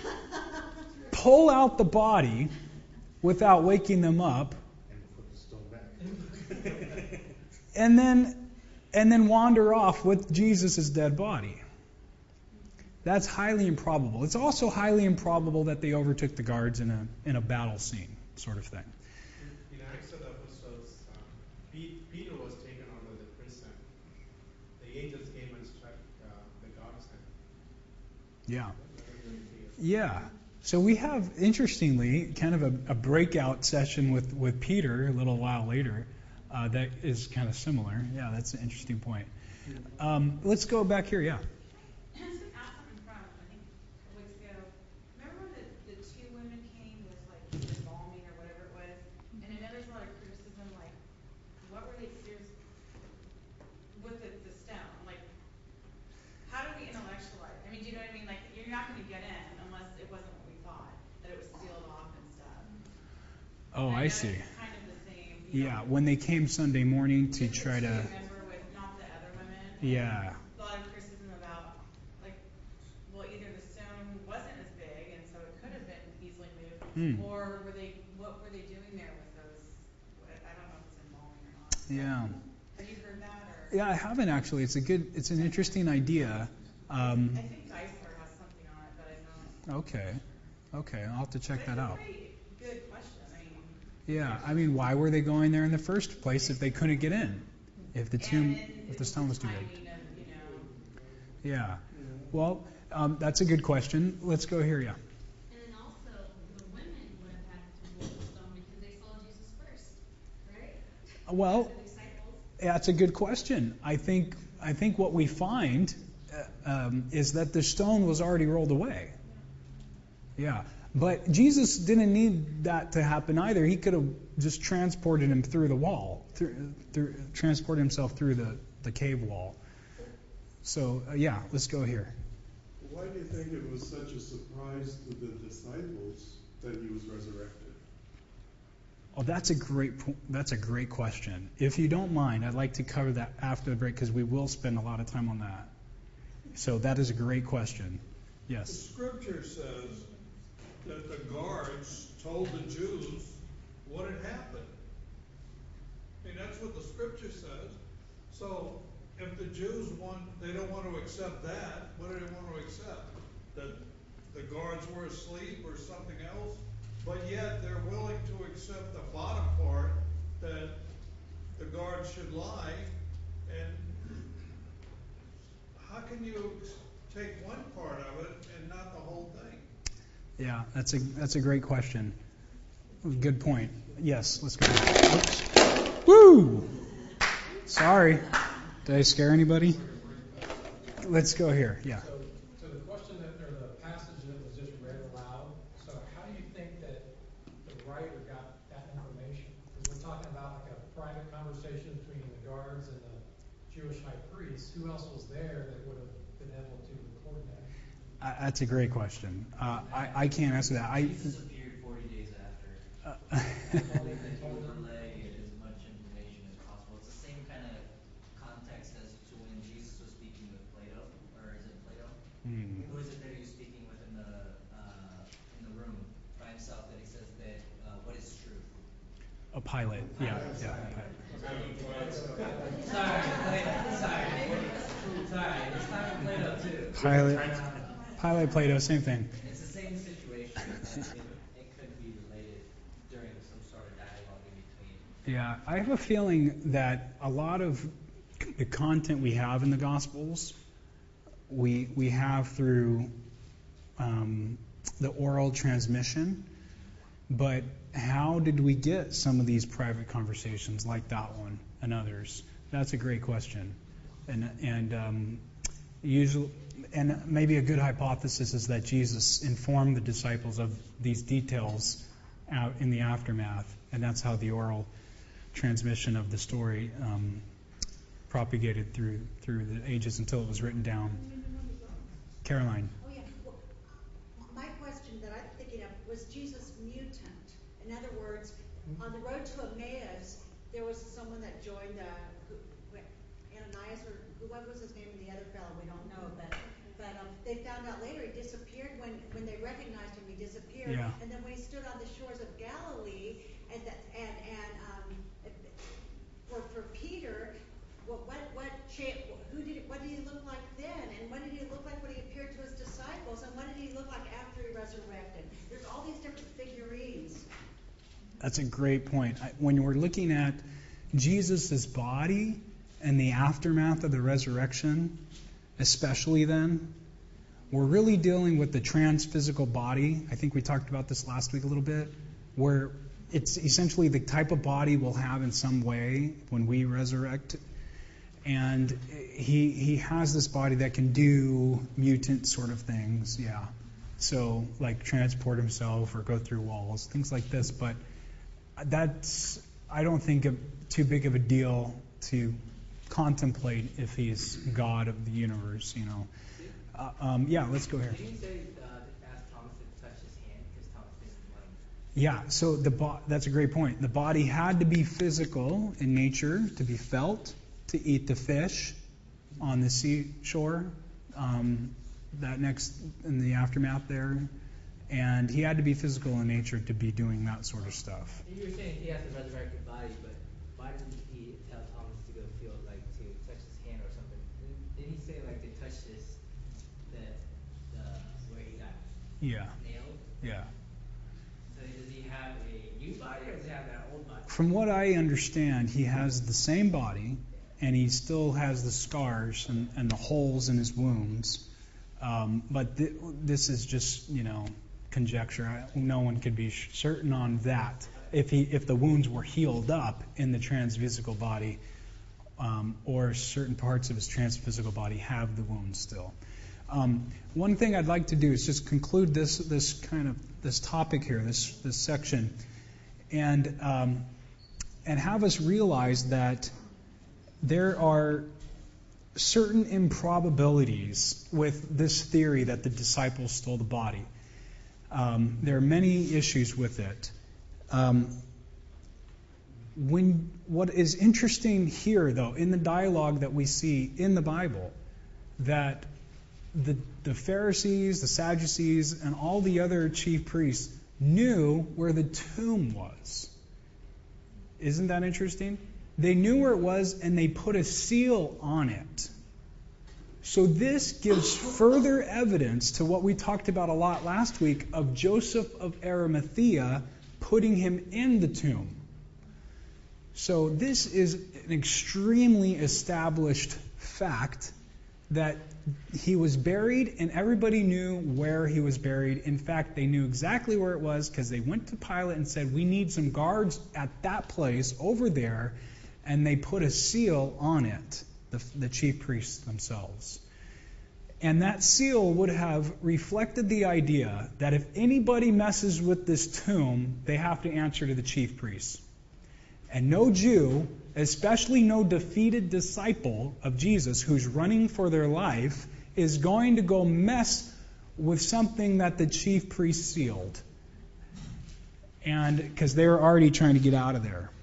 S2: pull out the body without waking them up,
S4: And put the stone back.
S2: and then wander off with Jesus' dead body. That's highly improbable. It's also highly improbable that they overtook the guards in a battle scene, sort of thing.
S9: In Acts of the Apostles, Peter was taken out of the prison. The angels came and struck the guards.
S2: Yeah. Yeah. So we have, interestingly, kind of a breakout session with Peter a little while later that is kind of similar. Yeah, that's an interesting point. Let's go back here. Yeah.
S10: Just to ask something from, I think, a couple weeks ago. Remember when the two women came with, like, embalming or whatever it was? And I know there's a lot of criticism, like, what were they serious with the stone? Like, how do we intellectualize? I mean, do you know what I mean? Like, you're not going to get in unless it wasn't what we thought, that it was sealed off and stuff.
S2: Oh,
S10: And
S2: I
S10: know
S2: see.
S10: It's kind of the same.
S2: Yeah, when they came Sunday morning to try to.
S10: Remember with not the other women?
S2: Yeah.
S10: A lot of criticism about, like, well, either the stone wasn't as big and so it could have been easily moved, or what were they doing there with those? I don't know if it's embalming or not.
S2: Yeah.
S10: Have you heard that? Or?
S2: Yeah, I haven't actually. It's an interesting idea.
S10: I think Geisler has something on it, but I'm not.
S2: Okay, I'll have to check that out.
S10: That's a pretty good question.
S2: Yeah, I mean, why were they going there in the first place if they couldn't get in? If the stone was too big. Yeah. Well, that's a good question. Let's go here. Yeah.
S11: And then also, the women would have had to roll the stone because they saw Jesus first, right?
S2: Well,
S11: The disciples.
S2: that's a good question. I think what we find is that the stone was already rolled away. Yeah. But Jesus didn't need that to happen either. He could have just transported him through the wall, transported himself through the cave wall. So, yeah, let's go here.
S1: Why do you think it was such a surprise to the disciples that he was resurrected?
S2: Oh, that's a great question. If you don't mind, I'd like to cover that after the break because we will spend a lot of time on that. So that is a great question.
S3: The
S2: Yes.
S3: scripture says that the guards told the Jews what had happened. I mean, that's what the scripture says. So if the Jews they don't want to accept that, what do they want to accept? That the guards were asleep or something else? But yet they're willing to accept the bottom part, that the guards should lie. And how can you take one part of it and not the whole thing?
S2: Yeah, that's a great question. Good point. Yes, let's go. Oops. Woo! Sorry. Did I scare anybody? Let's go here. Yeah.
S12: So the question or the passage that was just read aloud, so how do you think that the writer got that information? Because we're talking about like a private conversation between the guards and the Jewish high priest. Who else was there that would have been able to record that?
S2: That's a great question. I can't answer that.
S7: Jesus appeared 40 days after. Only that he would relay as much information as possible. It's the same kind of context as to when Jesus was speaking with Plato, or is it Plato? Who is it that he was speaking with in the room by himself that he says that what is truth?
S2: A Pilate. Yeah.
S7: Sorry. It's not Plato too.
S2: Pilate, Plato, same thing.
S7: It's the same situation. It could be related during some sort of dialogue in between.
S2: Yeah, I have a feeling that a lot of the content we have in the Gospels, we have through the oral transmission. But how did we get some of these private conversations like that one and others? That's a great question. And usually, and maybe a good hypothesis is that Jesus informed the disciples of these details out in the aftermath, and that's how the oral transmission of the story propagated through the ages until it was written down. Caroline.
S6: Oh, yeah. Well, my question that I'm thinking of, was Jesus mutant? In other words, on the road to Emmaus, there was someone that joined Ananias, or what was his name, and the other fellow, we don't know, but they found out later he disappeared. When they recognized him, he disappeared.
S2: Yeah.
S6: And then when he stood on the shores of Galilee, for Peter, what did he look like then? And what did he look like when he appeared to his disciples? And what did he look like after he resurrected? There's all these different figurines.
S2: That's a great point. When we're looking at Jesus' body and the aftermath of the resurrection, especially then, we're really dealing with the trans-physical body. I think we talked about this last week a little bit, where it's essentially the type of body we'll have in some way when we resurrect. And he has this body that can do mutant sort of things, yeah. So, like transport himself or go through walls, things like this. But that's, I don't think, too big of a deal to contemplate if he's God of the universe, you know. Yeah, let's go here.
S13: Did you say ask Thomas to touch his hand because Thomas didn't want him?
S2: Yeah, so that's a great point. The body had to be physical in nature, to be felt, to eat the fish on the seashore, that next in the aftermath there, and he had to be physical in nature to be doing that sort of stuff.
S13: You were saying he has a resurrected body, but why didn't he tell Thomas to go feel to touch his hand or something? Didn't he say to touch where he got nailed?
S2: Yeah.
S13: So does he have a new body or does he have that old body?
S2: From what I understand, he has the same body, and he still has the scars and the holes in his wounds. But this is just, conjecture. No one could be certain on that. If the wounds were healed up in the transphysical body, or certain parts of his transphysical body have the wounds still. One thing I'd like to do is just conclude this topic here, this section, and have us realize that there are certain improbabilities with this theory that the disciples stole the body. There are many issues with it. What is interesting here, though, in the dialogue that we see in the Bible, that the Pharisees, the Sadducees, and all the other chief priests knew where the tomb was. Isn't that interesting? They knew where it was, and they put a seal on it. So this gives further evidence to what we talked about a lot last week of Joseph of Arimathea putting him in the tomb. So this is an extremely established fact that he was buried, and everybody knew where he was buried. In fact, they knew exactly where it was because they went to Pilate and said, "We need some guards at that place over there," and they put a seal on it, the chief priests themselves. And that seal would have reflected the idea that if anybody messes with this tomb, they have to answer to the chief priests. And no Jew, especially no defeated disciple of Jesus who's running for their life, is going to go mess with something that the chief priests sealed. And because they're already trying to get out of there.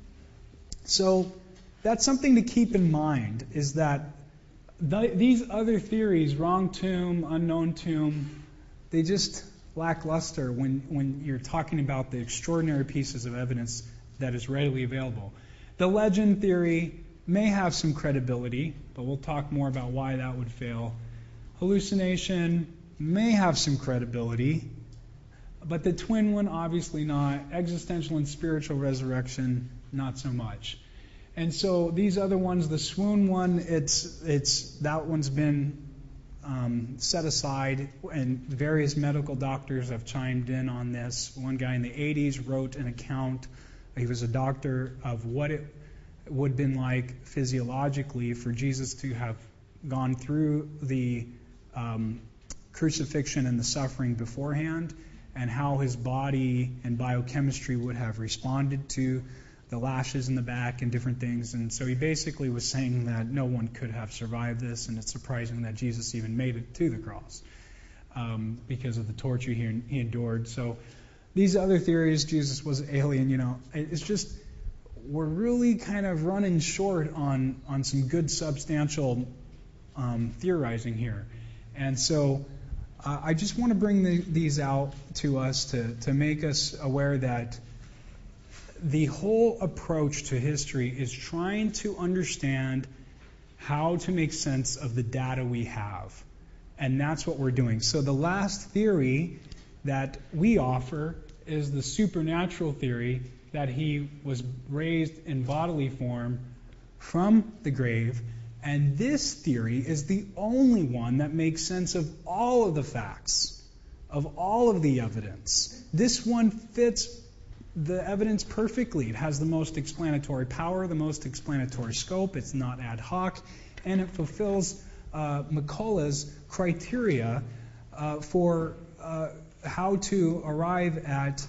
S2: So that's something to keep in mind, is that these other theories, wrong tomb, unknown tomb, they just lack luster when you're talking about the extraordinary pieces of evidence that is readily available. The legend theory may have some credibility, but we'll talk more about why that would fail. Hallucination may have some credibility, but the twin one, obviously not. Existential and spiritual resurrection, not so much. And so these other ones, the swoon one, that one's been set aside, and various medical doctors have chimed in on this. One guy in the 80s wrote an account. He was a doctor of what it would have been like physiologically for Jesus to have gone through the crucifixion and the suffering beforehand, and how his body and biochemistry would have responded to the lashes in the back and different things. And so he basically was saying that no one could have survived this, and it's surprising that Jesus even made it to the cross because of the torture he endured. So these other theories, Jesus was an alien, it's just we're really kind of running short on some good substantial theorizing here. And so I just want to bring these out to us to make us aware that the whole approach to history is trying to understand how to make sense of the data we have. And that's what we're doing. So the last theory that we offer is the supernatural theory that he was raised in bodily form from the grave. And this theory is the only one that makes sense of all of the facts, of all of the evidence. This one fits the evidence perfectly. It has the most explanatory power, the most explanatory scope. It's not ad hoc, and it fulfills McCullough's criteria for how to arrive at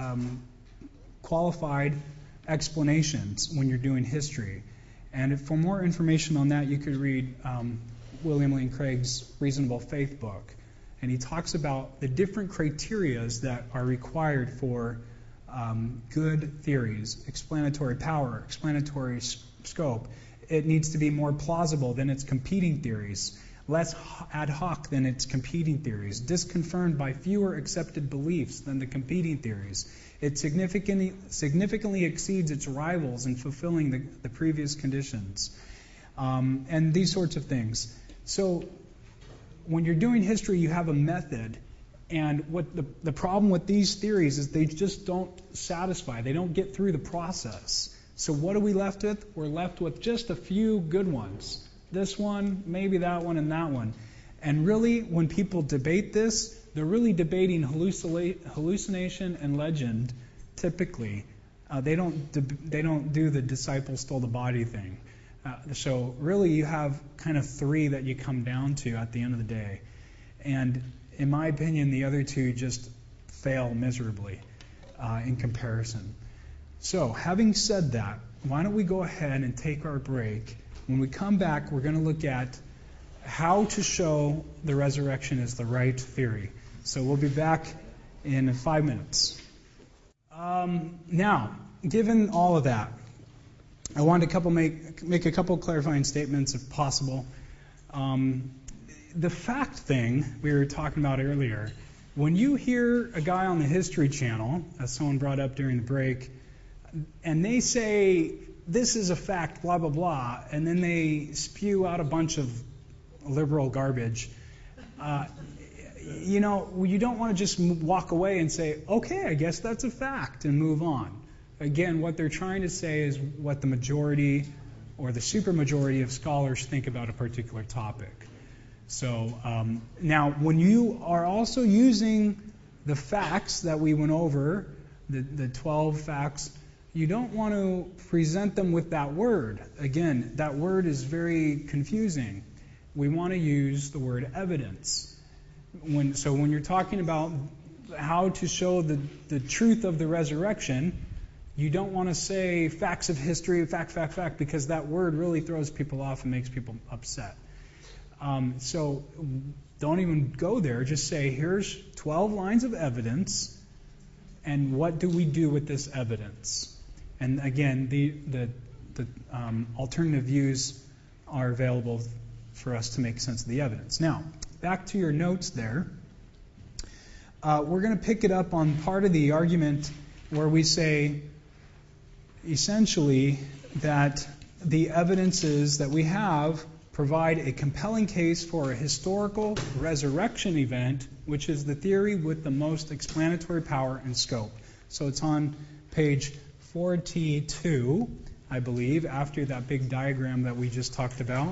S2: qualified explanations when you're doing history. And for more information on that, you could read William Lane Craig's Reasonable Faith book. And he talks about the different criterias that are required for good theories: explanatory power, explanatory scope. It needs to be more plausible than its competing theories, less ad hoc than its competing theories, disconfirmed by fewer accepted beliefs than the competing theories. It significantly exceeds its rivals in fulfilling the previous conditions, and these sorts of things. So when you're doing history, you have a method. And what the problem with these theories is they just don't satisfy. They don't get through the process. So what are we left with? We're left with just a few good ones. This one, maybe that one, and that one. And really, when people debate this, they're really debating hallucination and legend. Typically, they don't do the disciples stole the body thing. So really, you have kind of three that you come down to at the end of the day. And in my opinion, the other two just fail miserably in comparison. So, having said that, why don't we go ahead and take our break? When we come back, we're going to look at how to show the resurrection is the right theory. So we'll be back in 5 minutes. Now, given all of that, I wanted to make a couple clarifying statements if possible. The fact thing we were talking about earlier, when you hear a guy on the History Channel, as someone brought up during the break, and they say, this is a fact, blah, blah, blah, and then they spew out a bunch of liberal garbage, you don't want to just walk away and say, okay, I guess that's a fact, and move on. Again, what they're trying to say is what the majority or the supermajority of scholars think about a particular topic. So now, when you are also using the facts that we went over, the 12 facts, you don't want to present them with that word. Again, that word is very confusing. We want to use the word evidence. When you're talking about how to show the truth of the resurrection, you don't want to say facts of history, fact, because that word really throws people off and makes people upset. So don't even go there. Just say, here's 12 lines of evidence, and what do we do with this evidence? And again, the alternative views are available for us to make sense of the evidence. Now, back to your notes there. We're going to pick it up on part of the argument where we say, essentially, that the evidences that we have provide a compelling case for a historical resurrection event, which is the theory with the most explanatory power and scope. So it's on page 42, I believe, after that big diagram that we just talked about.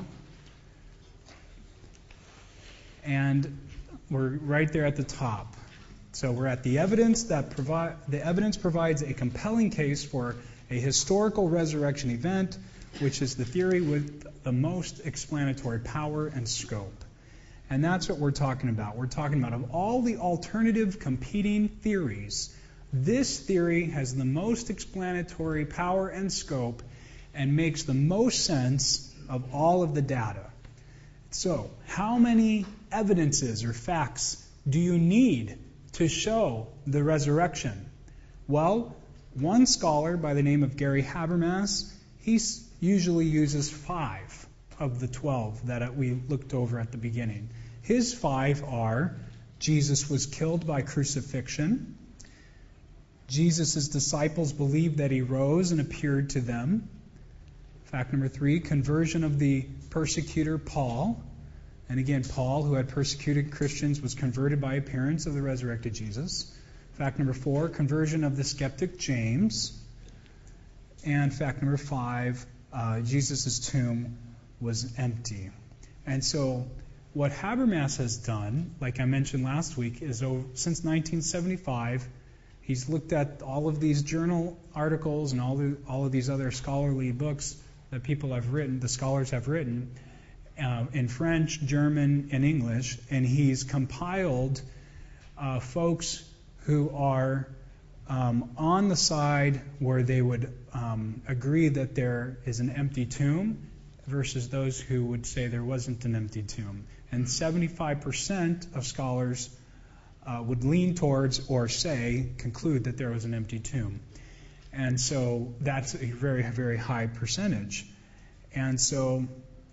S2: And we're right there at the top. So we're at the evidence the evidence provides a compelling case for a historical resurrection event, which is the theory with the most explanatory power and scope. And that's what we're talking about. We're talking about, of all the alternative competing theories This theory has the most explanatory power and scope and makes the most sense of all of the data. So, how many evidences or facts do you need to show the resurrection? Well, one scholar by the name of Gary Habermas, he usually uses 5 of the 12 that we looked over at the beginning. His 5 are: Jesus was killed by crucifixion. Jesus' disciples believed that he rose and appeared to them. Fact number 3, conversion of the persecutor Paul. And again, Paul, who had persecuted Christians, was converted by appearance of the resurrected Jesus. Fact number 4, conversion of the skeptic James. And fact number 5, Jesus' tomb was empty. And so what Habermas has done, like I mentioned last week, is since 1975, he's looked at all of these journal articles and all of these other scholarly books that people have written, the scholars have written, in French, German, and English, and he's compiled folks who are on the side where they would agree that there is an empty tomb versus those who would say there wasn't an empty tomb. And 75% of scholars would lean towards or conclude that there was an empty tomb. And so that's a very, very high percentage. And so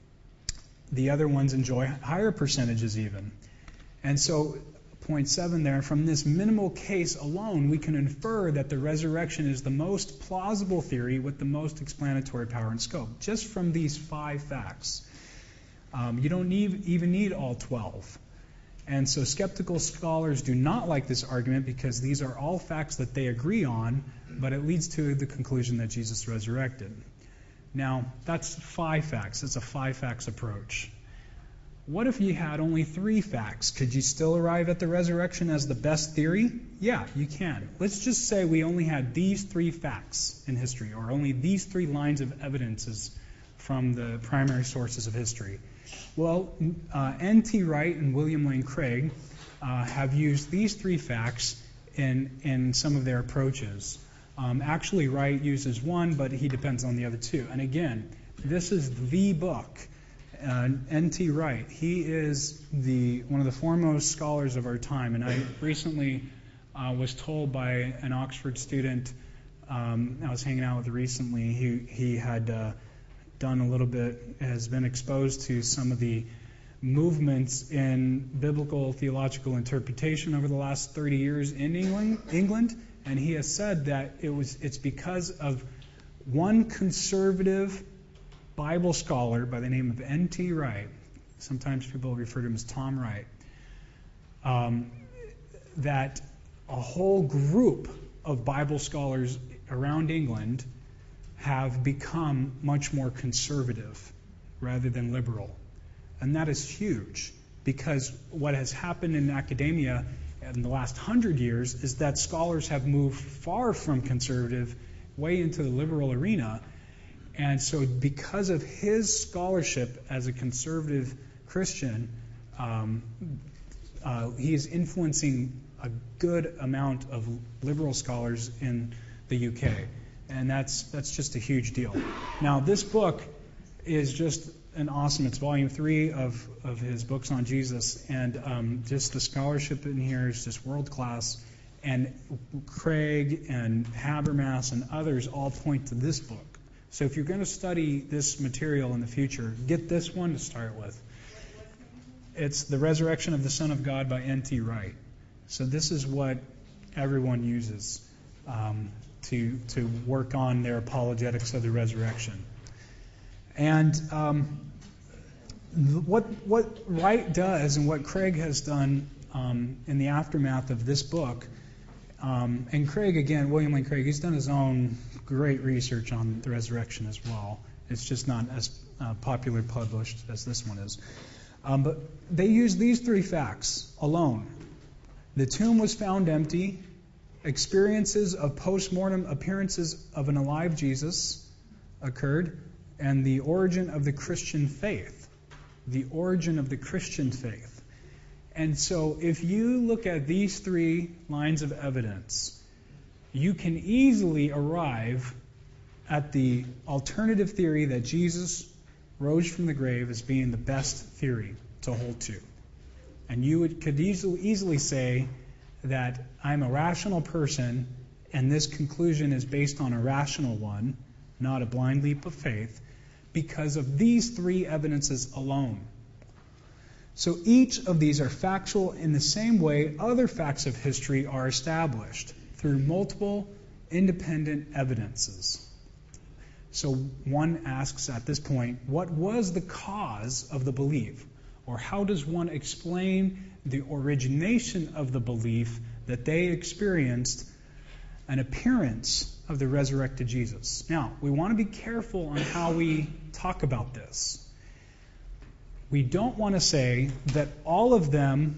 S2: the other ones enjoy higher percentages even. And so, point 7 there, from this minimal case alone, we can infer that the resurrection is the most plausible theory with the most explanatory power and scope, just from these 5 facts. You don't even need all 12. And so skeptical scholars do not like this argument because these are all facts that they agree on, but it leads to the conclusion that Jesus resurrected. Now, that's 5 facts. It's a 5 facts approach. What if you had only 3 facts? Could you still arrive at the resurrection as the best theory? Yeah, you can. Let's just say we only had these 3 facts in history, or only these 3 lines of evidences from the primary sources of history. Well, N.T. Wright and William Lane Craig have used these 3 facts in some of their approaches. Actually, Wright uses 1, but he depends on the other 2. And again, this is the book. N.T. Wright, he is one of the foremost scholars of our time. And I recently was told by an Oxford student I was hanging out with recently, he had done a little bit, has been exposed to some of the movements in biblical theological interpretation over the last 30 years in England, and he has said that it's because of one conservative Bible scholar by the name of N.T. Wright, sometimes people refer to him as Tom Wright, that a whole group of Bible scholars around England have become much more conservative rather than liberal. And that is huge, because what has happened in academia in the last 100 years is that scholars have moved far from conservative way into the liberal arena. And so because of his scholarship as a conservative Christian, he is influencing a good amount of liberal scholars in the UK. And that's just a huge deal. Now, this book is just an awesome, it's volume 3 of his books on Jesus, and just the scholarship in here is just world class. And Craig and Habermas and others all point to this book. So if you're going to study this material in the future, get this one to start with. It's The Resurrection of the Son of God by N.T. Wright. So this is what everyone uses to work on their apologetics of the resurrection. And what Wright does and what Craig has done in the aftermath of this book, and Craig, again, William Lane Craig, he's done his own great research on the resurrection as well. It's just not as popularly published as this one is. But they use these 3 facts alone. The tomb was found empty. Experiences of post-mortem appearances of an alive Jesus occurred. And the origin of the Christian faith. The origin of the Christian faith. And so if you look at these 3 lines of evidence, you can easily arrive at the alternative theory that Jesus rose from the grave as being the best theory to hold to. And you could easily say that I'm a rational person and this conclusion is based on a rational one, not a blind leap of faith, because of these three evidences alone. So each of these are factual in the same way other facts of history are established, through multiple independent evidences. So one asks at this point, what was the cause of the belief? Or how does one explain the origination of the belief that they experienced an appearance of the resurrected Jesus? Now, we want to be careful on how we talk about this. We don't want to say that all of them.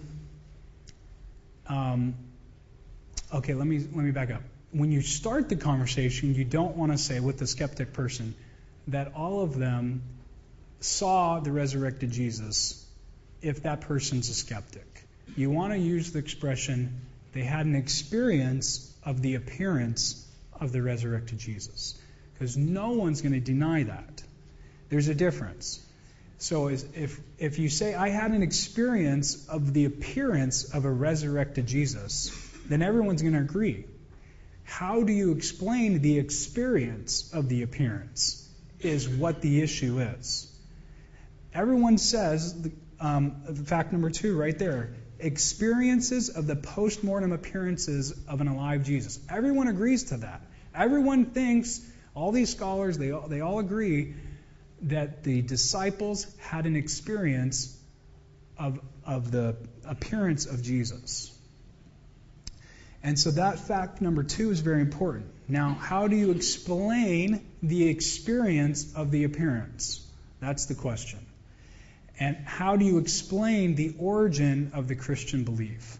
S2: Okay, let me back up. When you start the conversation, you don't want to say with the skeptic person that all of them saw the resurrected Jesus if that person's a skeptic. You want to use the expression, they had an experience of the appearance of the resurrected Jesus. Because no one's going to deny that. There's a difference. So if you say, I had an experience of the appearance of a resurrected Jesus, then everyone's going to agree. How do you explain the experience of the appearance is what the issue is. Everyone says, fact number 2 right there, experiences of the post-mortem appearances of an alive Jesus. Everyone agrees to that. Everyone thinks, all these scholars, they all agree that the disciples had an experience of the appearance of Jesus. And so that fact number 2 is very important. Now, how do you explain the experience of the appearance? That's the question. And how do you explain the origin of the Christian belief?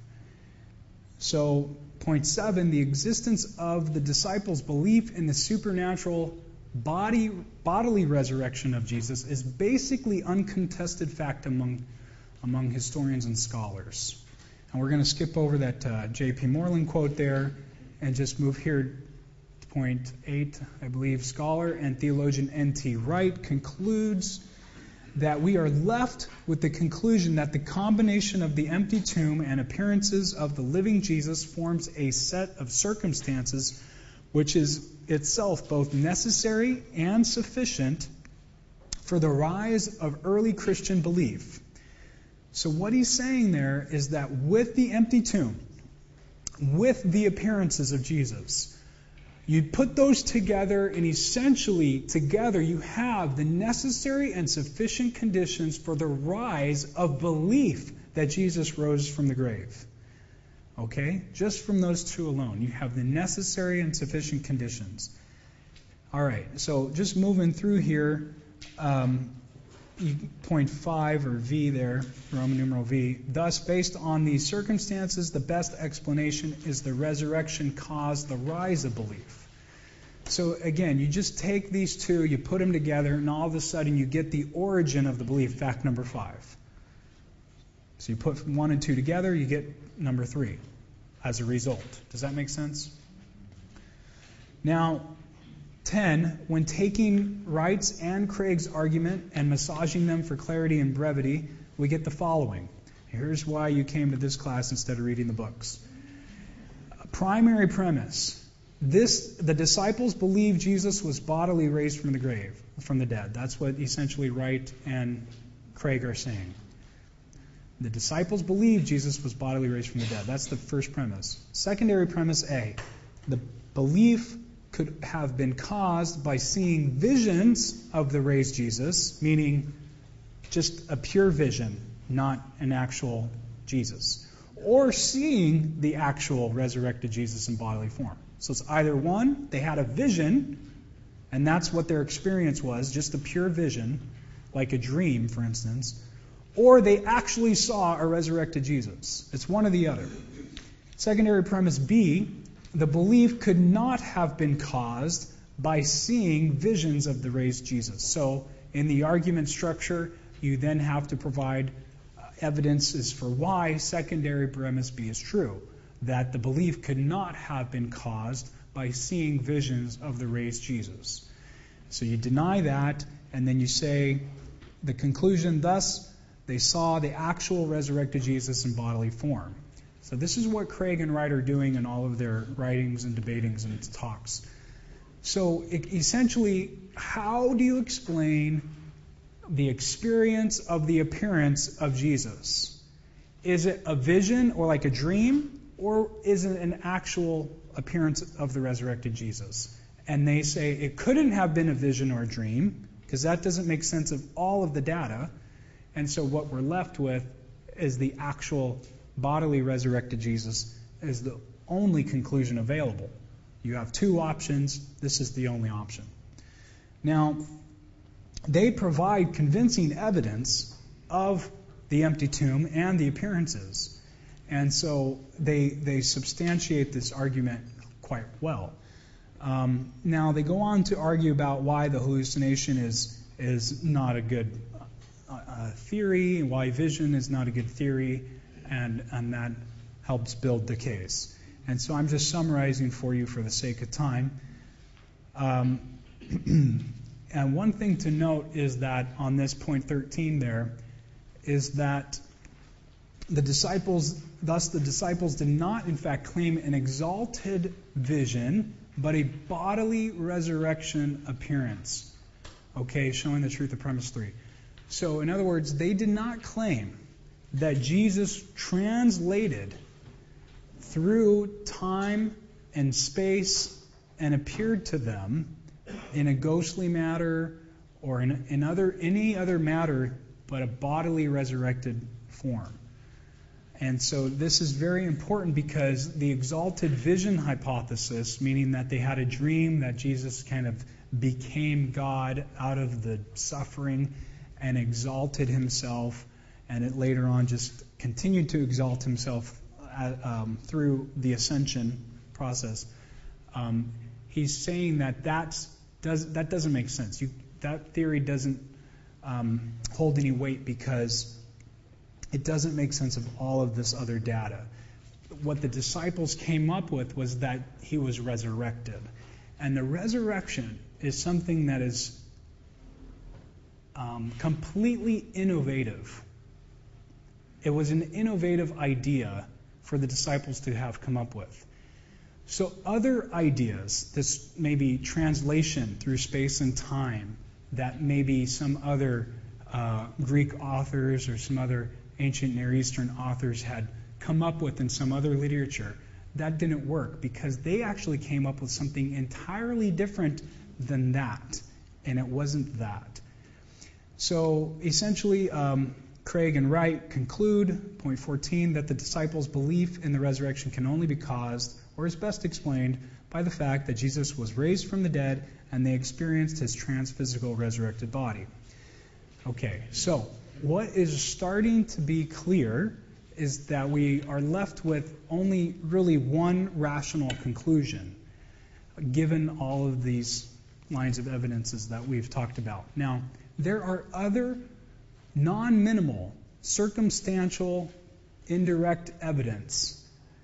S2: So, point 7, the existence of the disciples' belief in the supernatural bodily resurrection of Jesus is basically uncontested fact among historians and scholars. And we're going to skip over that J.P. Moreland quote there and just move here to point 8, I believe. Scholar and theologian N.T. Wright concludes that we are left with the conclusion that the combination of the empty tomb and appearances of the living Jesus forms a set of circumstances which is itself both necessary and sufficient for the rise of early Christian belief. So what he's saying there is that with the empty tomb, with the appearances of Jesus, you put those together, and essentially together you have the necessary and sufficient conditions for the rise of belief that Jesus rose from the grave. Okay? Just from those two alone, you have the necessary and sufficient conditions. All right, so just moving through here, point 5 or V there, Roman numeral V. Thus, based on these circumstances, the best explanation is the resurrection caused the rise of belief. So again, you just take these two, you put them together, and all of a sudden you get the origin of the belief, fact number 5. So you put 1 and 2 together, you get number 3 as a result. Does that make sense? Now, 10, when taking Wright's and Craig's argument and massaging them for clarity and brevity, we get the following. Here's why you came to this class instead of reading the books. Primary premise. The disciples believed Jesus was bodily raised from the dead. That's what essentially Wright and Craig are saying. The disciples believed Jesus was bodily raised from the dead. That's the first premise. Secondary premise A. The belief could have been caused by seeing visions of the raised Jesus, meaning just a pure vision, not an actual Jesus, or seeing the actual resurrected Jesus in bodily form. So it's either one, they had a vision, and that's what their experience was, just a pure vision, like a dream, for instance, or they actually saw a resurrected Jesus. It's one or the other. Secondary premise B, the belief could not have been caused by seeing visions of the raised Jesus. So in the argument structure, you then have to provide evidences for why secondary premise B is true, that the belief could not have been caused by seeing visions of the raised Jesus. So you deny that, and then you say the conclusion, thus they saw the actual resurrected Jesus in bodily form. So this is what Craig and Wright are doing in all of their writings and debatings and talks. So essentially, how do you explain the experience of the appearance of Jesus? Is it a vision or like a dream, or is it an actual appearance of the resurrected Jesus? And they say it couldn't have been a vision or a dream, because that doesn't make sense of all of the data. And so what we're left with is the actual bodily resurrected Jesus is the only conclusion available. You have two options. This is the only option. Now, they provide convincing evidence of the empty tomb and the appearances. And so they substantiate this argument quite well. Now, they go on to argue about why the hallucination is not a good theory, why vision is not a good theory, and that helps build the case. And so I'm just summarizing for you for the sake of time. And one thing to note is that on this point 13 there, is that the disciples did not in fact claim an exalted vision, but a bodily resurrection appearance. Okay, showing the truth of premise 3. So in other words, they did not claim that Jesus translated through time and space and appeared to them in a ghostly matter or in any other matter but a bodily resurrected form. And so this is very important because the exalted vision hypothesis, meaning that they had a dream that Jesus kind of became God out of the suffering and exalted himself, and it later on just continued to exalt himself through the ascension process. He's saying that doesn't make sense. That theory doesn't hold any weight because it doesn't make sense of all of this other data. What the disciples came up with was that he was resurrected. And the resurrection is something that is completely innovative. It was an innovative idea for the disciples to have come up with. So other ideas, this may be translation through space and time, that maybe some other Greek authors or some other ancient Near Eastern authors had come up with in some other literature, that didn't work because they actually came up with something entirely different than that, and it wasn't that. So essentially, Craig and Wright conclude, point 14, that the disciples' belief in the resurrection can only be caused, or is best explained, by the fact that Jesus was raised from the dead and they experienced his transphysical resurrected body. Okay, so what is starting to be clear is that we are left with only really one rational conclusion, given all of these lines of evidences that we've talked about. Now, there are other non-minimal, circumstantial, indirect evidence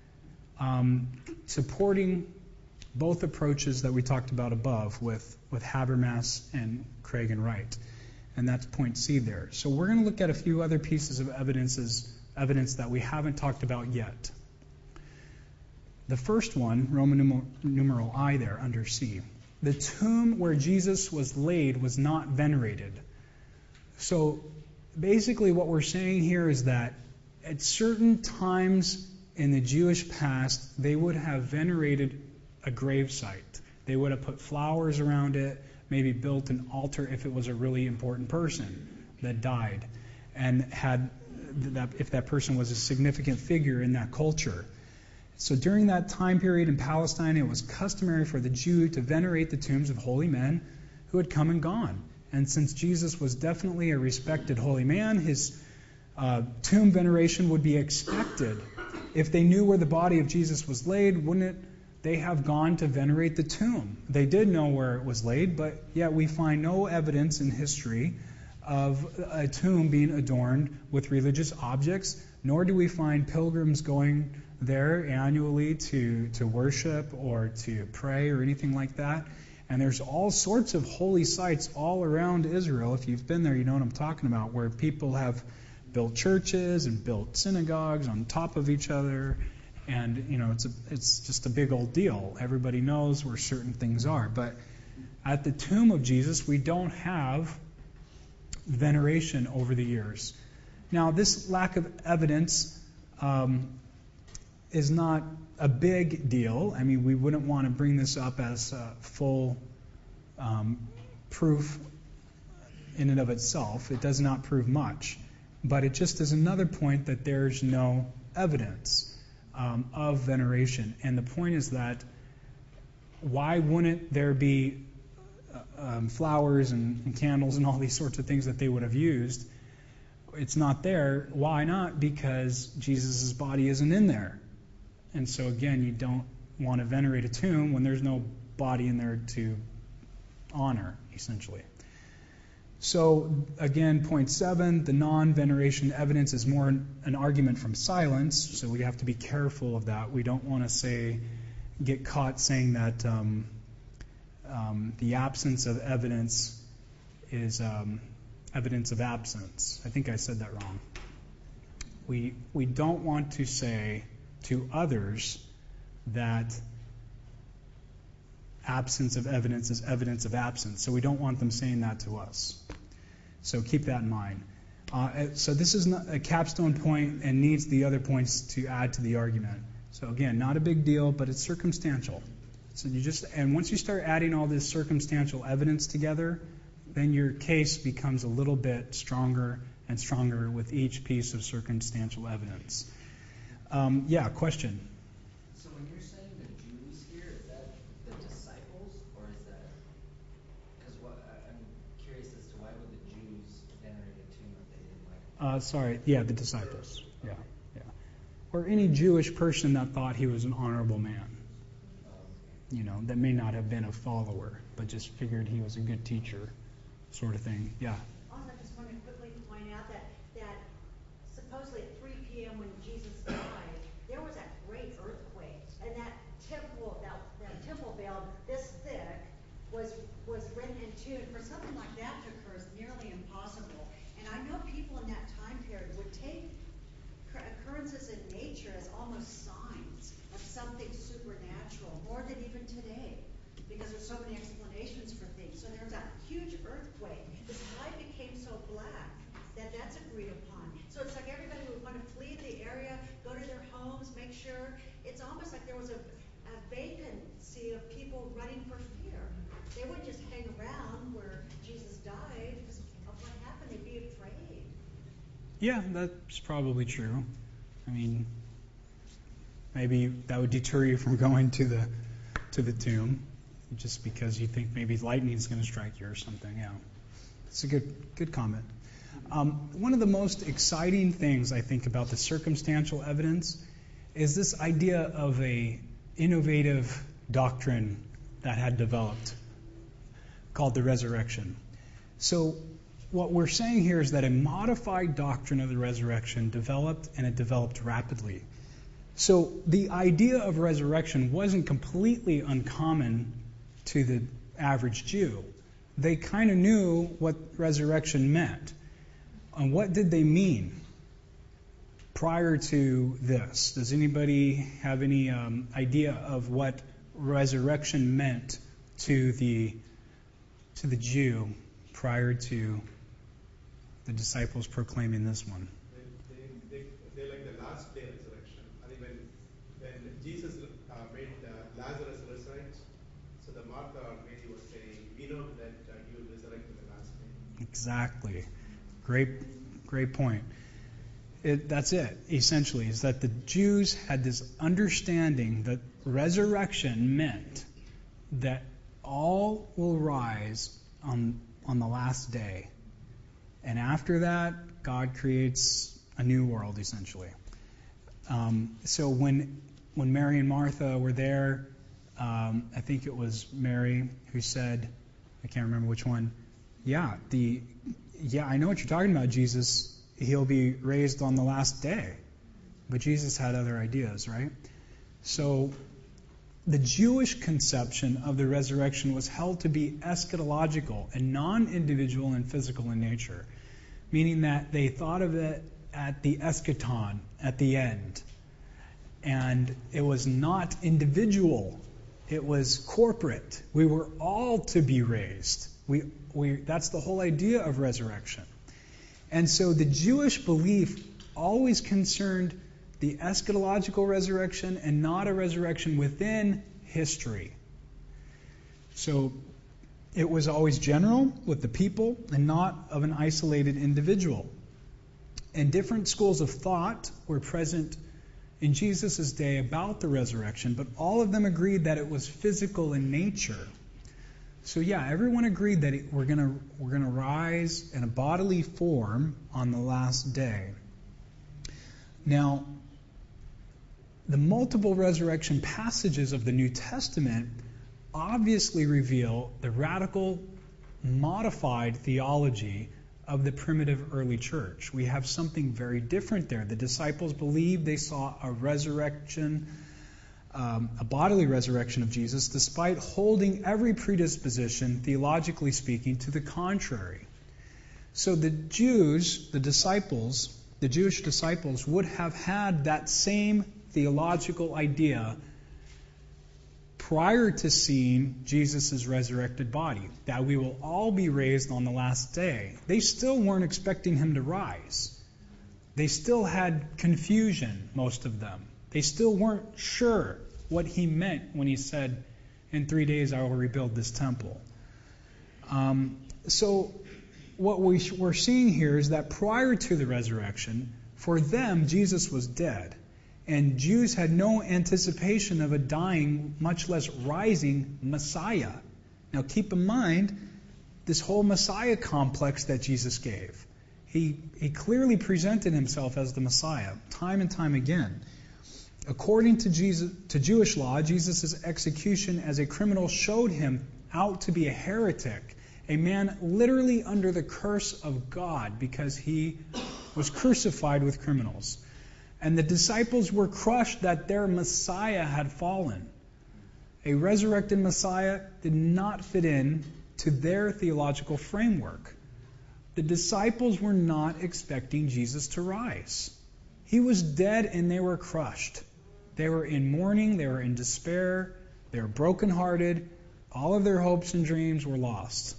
S2: supporting both approaches that we talked about above with Habermas and Craig and Wright. And that's point C there. So we're going to look at a few other pieces of evidence that we haven't talked about yet. The first one, Roman numeral I there under C. The tomb where Jesus was laid was not venerated. So basically what we're saying here is that at certain times in the Jewish past, they would have venerated a grave site. They would have put flowers around it, maybe built an altar if it was a really important person that died, and if that person was a significant figure in that culture. So during that time period in Palestine, it was customary for the Jew to venerate the tombs of holy men who had come and gone. And since Jesus was definitely a respected holy man, his tomb veneration would be expected. If they knew where the body of Jesus was laid, wouldn't they have gone to venerate the tomb? They did know where it was laid, but yet we find no evidence in history of a tomb being adorned with religious objects, nor do we find pilgrims going there annually to worship or to pray or anything like that. And there's all sorts of holy sites all around Israel. If you've been there, you know what I'm talking about, where people have built churches and built synagogues on top of each other. And, it's just a big old deal. Everybody knows where certain things are. But at the tomb of Jesus, we don't have veneration over the years. Now, this lack of evidence is not a big deal. I mean, we wouldn't want to bring this up as full proof in and of itself. It does not prove much. But it just is another point that there's no evidence of veneration. And the point is that why wouldn't there be flowers and candles and all these sorts of things that they would have used? It's not there. Why not? Because Jesus' body isn't in there. And so again, you don't want to venerate a tomb when there's no body in there to honor, essentially. So again, point 7, the non-veneration evidence is more an argument from silence, so we have to be careful of that. We don't want to get caught saying that the absence of evidence is evidence of absence. I think I said that wrong. We don't want to say to others that absence of evidence is evidence of absence. So we don't want them saying that to us. So keep that in mind. So this is a capstone point and needs the other points to add to the argument. So again, not a big deal, but it's circumstantial. So and once you start adding all this circumstantial evidence together, then your case becomes a little bit stronger and stronger with each piece of circumstantial evidence. Question.
S7: So when you're saying the Jews here, is that the disciples, or is that, because I'm curious as to why would the Jews venerate a tomb if they didn't like it?
S2: The disciples. Yeah. Or any Jewish person that thought he was an honorable man. That may not have been a follower, but just figured he was a good teacher, sort of thing. Yeah.
S6: Also, I just want to quickly point out that supposedly at 3 p.m. when Jesus died, there was that great earthquake, and that temple veil this thick was rent in two. And for something like that to occur is nearly impossible. And I know people in that time period would take occurrences in nature as almost signs of something supernatural, more than even today, because there's so many explanations for things. So there's a huge earthquake. The sky became so black that that's agreed upon. So it's like everybody would want to flee the area, go to their homes, make sure. It's almost like there was a vacancy of people running for fear. They wouldn't just hang around where Jesus died because of what happened. They'd be afraid.
S2: Yeah, that's probably true. I mean, maybe that would deter you from going to the tomb, just because you think maybe lightning is going to strike you or something. Yeah, it's a good comment. One of the most exciting things I think about the circumstantial evidence is this idea of a innovative doctrine that had developed called the resurrection. So what we're saying here is that a modified doctrine of the resurrection developed, and it developed rapidly. So the idea of resurrection wasn't completely uncommon to the average Jew. They kind of knew what resurrection meant. And what did they mean prior to this? Does anybody have any idea of what resurrection meant to the Jew prior to the disciples proclaiming this one?
S9: They like the last day resurrection. I think when Jesus made Lazarus resurrect, so the Martha or Mary was saying, we know that he will resurrect in the last day.
S2: Exactly. Great point. That's it, essentially, is that the Jews had this understanding that resurrection meant that all will rise on the last day. And after that, God creates a new world, essentially. So when Mary and Martha were there, I think it was Mary who said, I can't remember which one, I know what you're talking about, Jesus. He'll be raised on the last day. but Jesus had other ideas, right? So the Jewish conception of the resurrection was held to be eschatological and non-individual and physical in nature, meaning that they thought of it at the eschaton, at the end. And it was not individual. It was corporate. We were all to be raised. That's the whole idea of resurrection. And so the Jewish belief always concerned the eschatological resurrection and not a resurrection within history. So it was always general with the people and not of an isolated individual. And different schools of thought were present in Jesus' day about the resurrection, but all of them agreed that it was physical in nature. So yeah, everyone agreed that we're gonna rise in a bodily form on the last day. Now, the multiple resurrection passages of the New Testament obviously reveal the radical, modified theology of the primitive early church. We have something very different there. The disciples believed they saw a resurrection, a bodily resurrection of Jesus, despite holding every predisposition, theologically speaking, to the contrary. So the Jewish disciples would have had that same theological idea prior to seeing Jesus' resurrected body, that we will all be raised on the last day. They still weren't expecting him to rise. They still had confusion, most of them. They still weren't sure what he meant when he said, in 3 days I will rebuild this temple. So what we're seeing here is that prior to the resurrection, for them, Jesus was dead. And Jews had no anticipation of a dying, much less rising Messiah. Now keep in mind this whole Messiah complex that Jesus gave. He clearly presented himself as the Messiah, time and time again. According to Jewish law, Jesus' execution as a criminal showed him out to be a heretic, a man literally under the curse of God because he was crucified with criminals. And the disciples were crushed that their Messiah had fallen. A resurrected Messiah did not fit in to their theological framework. The disciples were not expecting Jesus to rise. He was dead and they were crushed. They were in mourning, they were in despair, they were brokenhearted. All of their hopes and dreams were lost.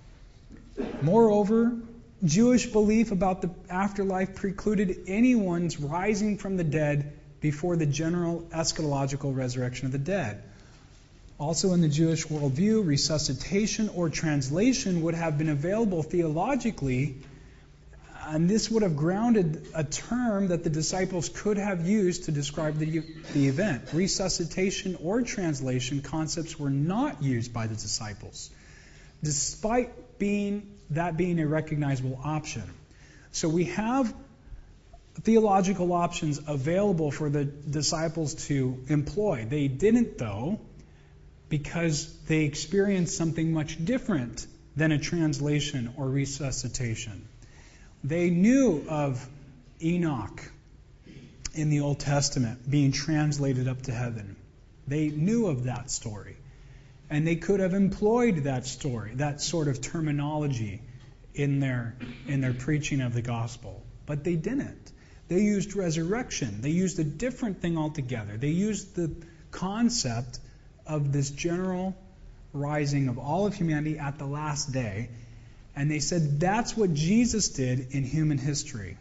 S2: Moreover, Jewish belief about the afterlife precluded anyone's rising from the dead before the general eschatological resurrection of the dead. Also in the Jewish worldview, resuscitation or translation would have been available theologically, and this would have grounded a term that the disciples could have used to describe the event. Resuscitation or translation concepts were not used by the disciples, despite being a recognizable option. So we have theological options available for the disciples to employ. They didn't, though, because they experienced something much different than a translation or resuscitation. They knew of Enoch in the Old Testament being translated up to heaven. They knew of that story. And they could have employed that story, that sort of terminology in their preaching of the gospel. But they didn't. They used resurrection. They used a different thing altogether. They used the concept of this general rising of all of humanity at the last day. And they said that's what Jesus did in human history.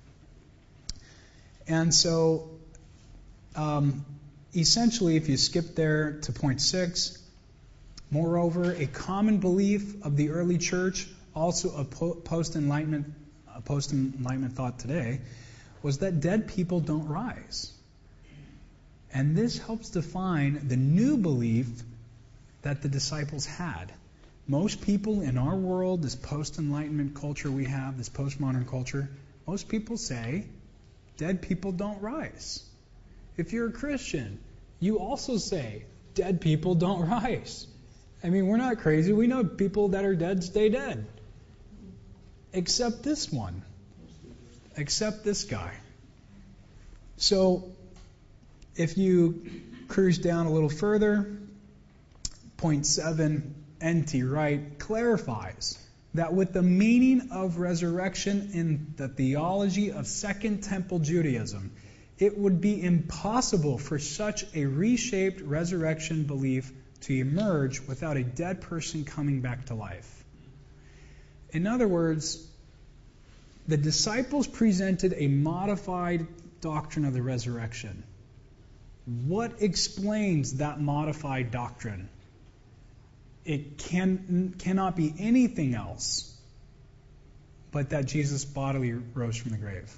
S2: And so, essentially, if you skip there to point 6, moreover, a common belief of the early church, also a post-enlightenment thought today, was that dead people don't rise. And this helps define the new belief that the disciples had. Most people in our world, this post-enlightenment culture we have, this postmodern culture, most people say dead people don't rise. If you're a Christian, you also say dead people don't rise. I mean, we're not crazy. We know people that are dead stay dead. Except this one. Except this guy. So, if you cruise down a little further, point 7, N.T. Wright clarifies that with the meaning of resurrection in the theology of Second Temple Judaism, it would be impossible for such a reshaped resurrection belief to emerge without a dead person coming back to life. In other words, the disciples presented a modified doctrine of the resurrection. What explains that modified doctrine? It cannot be anything else but that Jesus bodily rose from the grave.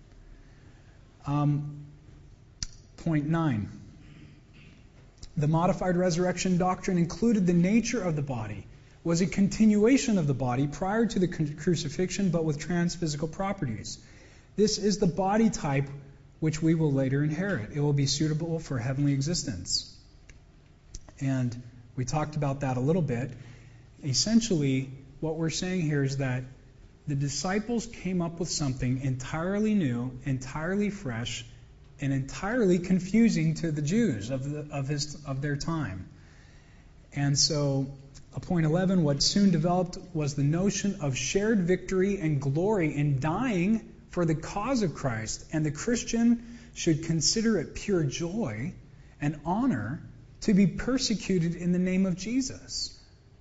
S2: Point 9. The modified resurrection doctrine included the nature of the body, was a continuation of the body prior to the crucifixion, but with transphysical properties. This is the body type which we will later inherit. It will be suitable for heavenly existence. And we talked about that a little bit. Essentially, what we're saying here is that the disciples came up with something entirely new, entirely fresh, and entirely confusing to the Jews of their time. And so, point 11, what soon developed was the notion of shared victory and glory in dying for the cause of Christ, and the Christian should consider it pure joy and honor to be persecuted in the name of Jesus.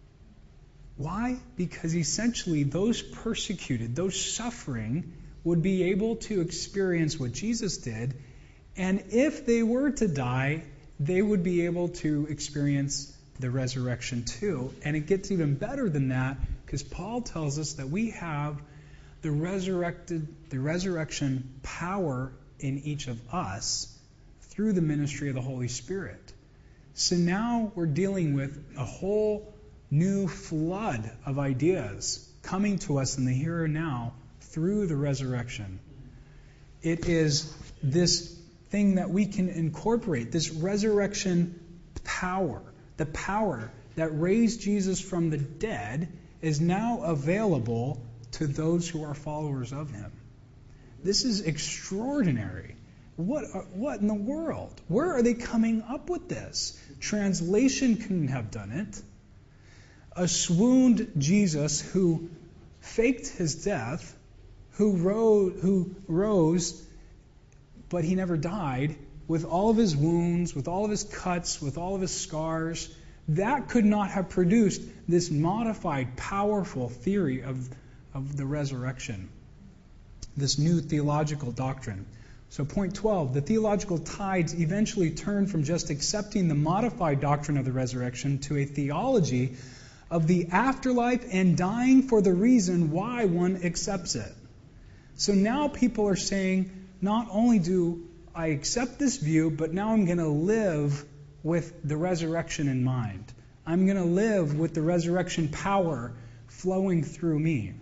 S2: Why? Because essentially those persecuted, those suffering, would be able to experience what Jesus did, and if they were to die, they would be able to experience the resurrection too. And it gets even better than that, because Paul tells us that we have the resurrection power in each of us through the ministry of the Holy Spirit. So now we're dealing with a whole new flood of ideas coming to us in the here and now through the resurrection. It is this thing that we can incorporate, this resurrection power. The power that raised Jesus from the dead is now available to those who are followers of him. This is extraordinary. What in the world? Where are they coming up with this? Translation couldn't have done it. A swooned Jesus who faked his death, who rose, but he never died, with all of his wounds, with all of his cuts, with all of his scars, that could not have produced this modified, powerful theory of the resurrection, this new theological doctrine. So point 12, the theological tides eventually turned from just accepting the modified doctrine of the resurrection to a theology of the afterlife and dying for the reason why one accepts it. So now people are saying, not only do I accept this view, but now I'm going to live with the resurrection in mind. I'm going to live with the resurrection power flowing through me.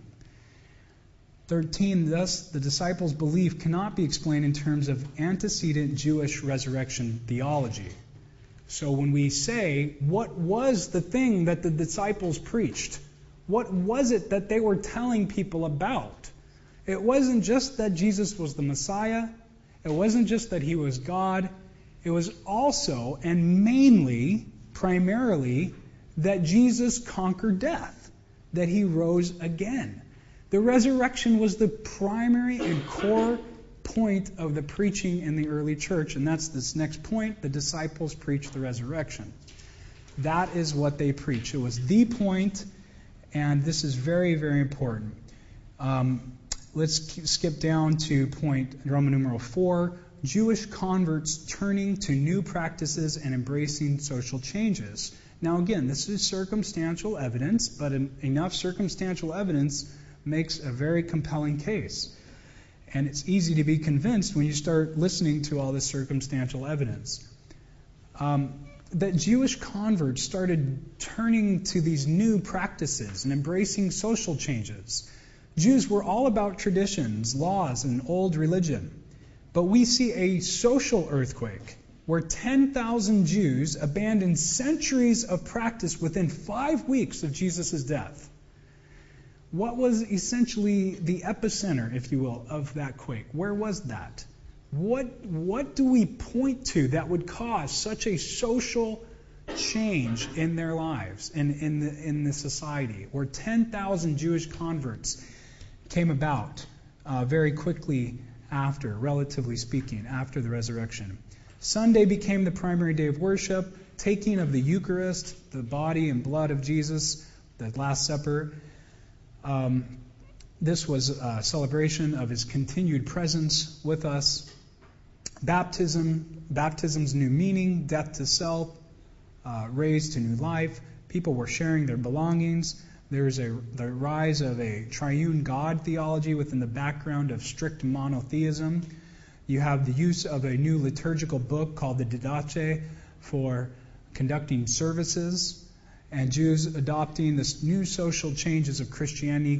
S2: 13, thus, the disciples' belief cannot be explained in terms of antecedent Jewish resurrection theology. So when we say, what was the thing that the disciples preached? What was it that they were telling people about? It wasn't just that Jesus was the Messiah. It wasn't just that he was God. It was also, and mainly, primarily, that Jesus conquered death, that he rose again. The resurrection was the primary and core point of the preaching in the early church, and that's this next point. The disciples preached the resurrection. That is what they preached. It was the point, and this is very, very important. Let's skip down to point Roman numeral 4, Jewish converts turning to new practices and embracing social changes. Now again, this is circumstantial evidence, but enough circumstantial evidence makes a very compelling case. And it's easy to be convinced when you start listening to all this circumstantial evidence. That Jewish converts started turning to these new practices and embracing social changes. Jews were all about traditions, laws, and old religion. But we see a social earthquake where 10,000 Jews abandoned centuries of practice within 5 weeks of Jesus' death. What was essentially the epicenter, if you will, of that quake? Where was that? What do we point to that would cause such a social change in their lives and in the society, where 10,000 Jewish converts came about very quickly after, relatively speaking, after the resurrection? Sunday became the primary day of worship, taking of the Eucharist, the body and blood of Jesus, the Last Supper. This was a celebration of his continued presence with us. Baptism's new meaning, death to self, raised to new life. People were sharing their belongings. There's the rise of a triune God theology within the background of strict monotheism. You have the use of a new liturgical book called the Didache for conducting services. And Jews adopting this new social changes of Christianity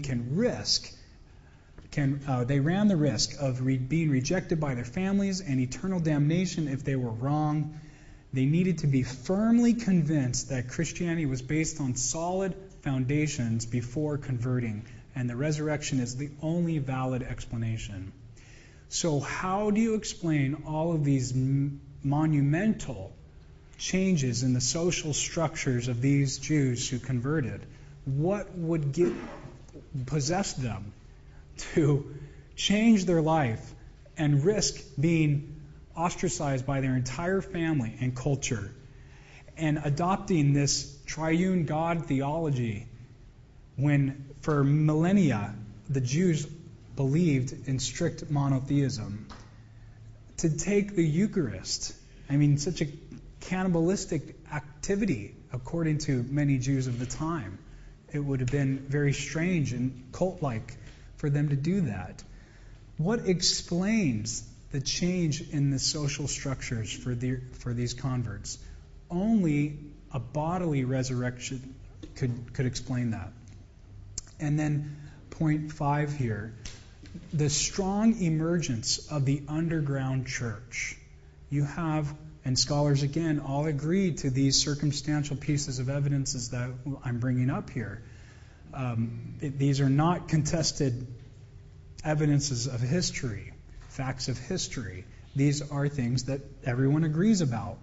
S2: they ran the risk of being rejected by their families and eternal damnation if they were wrong. They needed to be firmly convinced that Christianity was based on solid foundations before converting, and the resurrection is the only valid explanation. So how do you explain all of these monumental changes in the social structures of these Jews who converted? What would possess them to change their life and risk being ostracized by their entire family and culture, and adopting this triune God theology when for millennia the Jews believed in strict monotheism? To take the Eucharist, such a cannibalistic activity according to many Jews of the time. It would have been very strange and cult-like for them to do that. What explains the change in the social structures for these converts? Only a bodily resurrection could explain that. And then point 5 here, the strong emergence of the underground church. You have, and scholars again all agree to these circumstantial pieces of evidences that I'm bringing up here. These are not contested evidences of history, facts of history. These are things that everyone agrees about.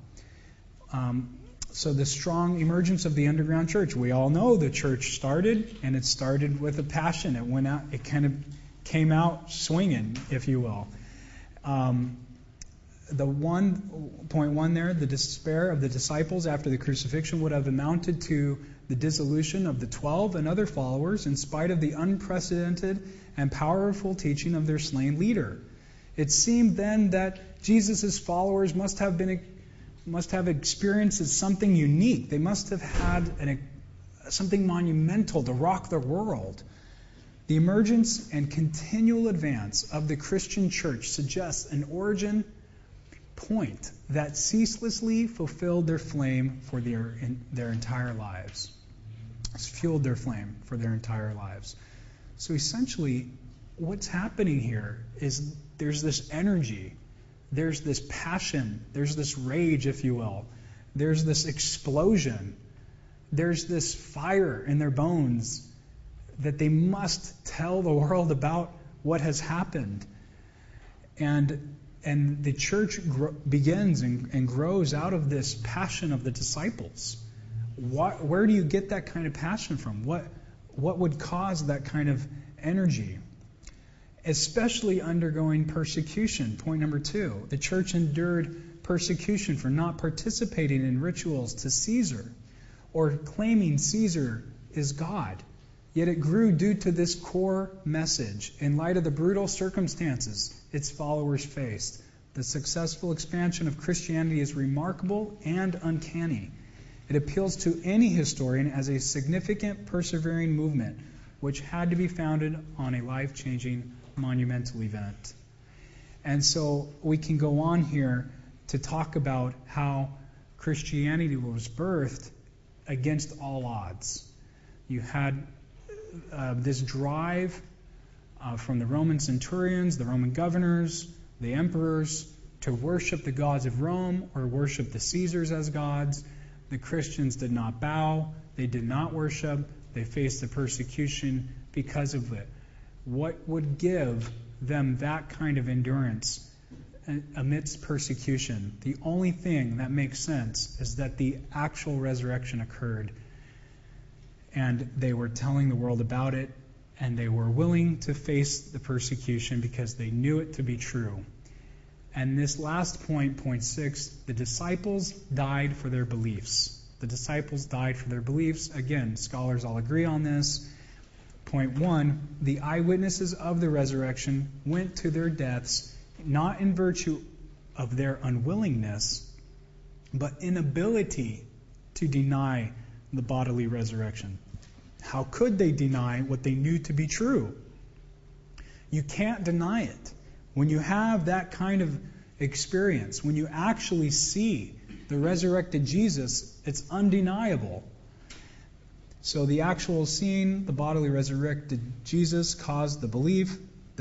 S2: So the strong emergence of the underground church. We all know the church started, and it started with a passion. It went out. It kind of came out swinging, if you will. The 1.1 there, the despair of the disciples after the crucifixion would have amounted to the dissolution of the 12 and other followers in spite of the unprecedented and powerful teaching of their slain leader. It seemed then that Jesus' followers must have experienced something unique. They must have had something monumental to rock the world. The emergence and continual advance of the Christian church suggests an origin point that ceaselessly fulfilled their flame for their entire lives. It's fueled their flame for their entire lives. So essentially, what's happening here is there's this energy, there's this passion, there's this rage, if you will. There's this explosion. There's this fire in their bones that they must tell the world about what has happened. And the church begins and grows out of this passion of the disciples. Where do you get that kind of passion from? What would cause that kind of energy? Especially undergoing persecution. Point number 2. The church endured persecution for not participating in rituals to Caesar or claiming Caesar is God. Yet it grew due to this core message. In light of the brutal circumstances its followers faced, the successful expansion of Christianity is remarkable and uncanny. It appeals to any historian as a significant, persevering movement which had to be founded on a life-changing, monumental event. And so we can go on here to talk about how Christianity was birthed against all odds. You had this drive from the Roman centurions, the Roman governors, the emperors, to worship the gods of Rome or worship the Caesars as gods. The Christians did not bow. They did not worship. They faced the persecution because of it. What would give them that kind of endurance amidst persecution, the only thing that makes sense is that the actual resurrection occurred. And they were telling the world about it, and they were willing to face the persecution because they knew it to be true. And this last point, point 6, the disciples died for their beliefs. The disciples died for their beliefs. Again, scholars all agree on this. Point 1, the eyewitnesses of the resurrection went to their deaths not in virtue of their unwillingness, but inability to deny the bodily resurrection. How could they deny what they knew to be true? You can't deny it. When you have that kind of experience, when you actually see the resurrected Jesus, it's undeniable. So the actual seeing the bodily resurrected Jesus caused the belief.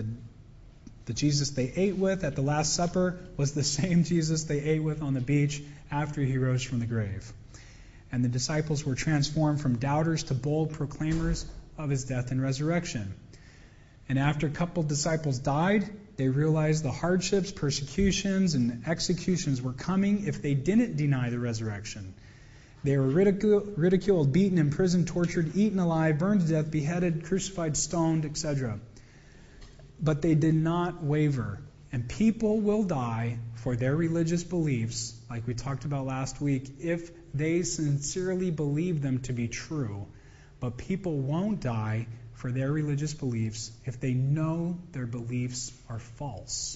S2: The Jesus they ate with at the Last Supper was the same Jesus they ate with on the beach after he rose from the grave. And the disciples were transformed from doubters to bold proclaimers of his death and resurrection. And after a couple disciples died, they realized the hardships, persecutions, and executions were coming if they didn't deny the resurrection. They were ridiculed, beaten, imprisoned, tortured, eaten alive, burned to death, beheaded, crucified, stoned, etc. But they did not waver. And people will die for their religious beliefs, like we talked about last week, if they sincerely believe them to be true. But people won't die for their religious beliefs if they know their beliefs are false.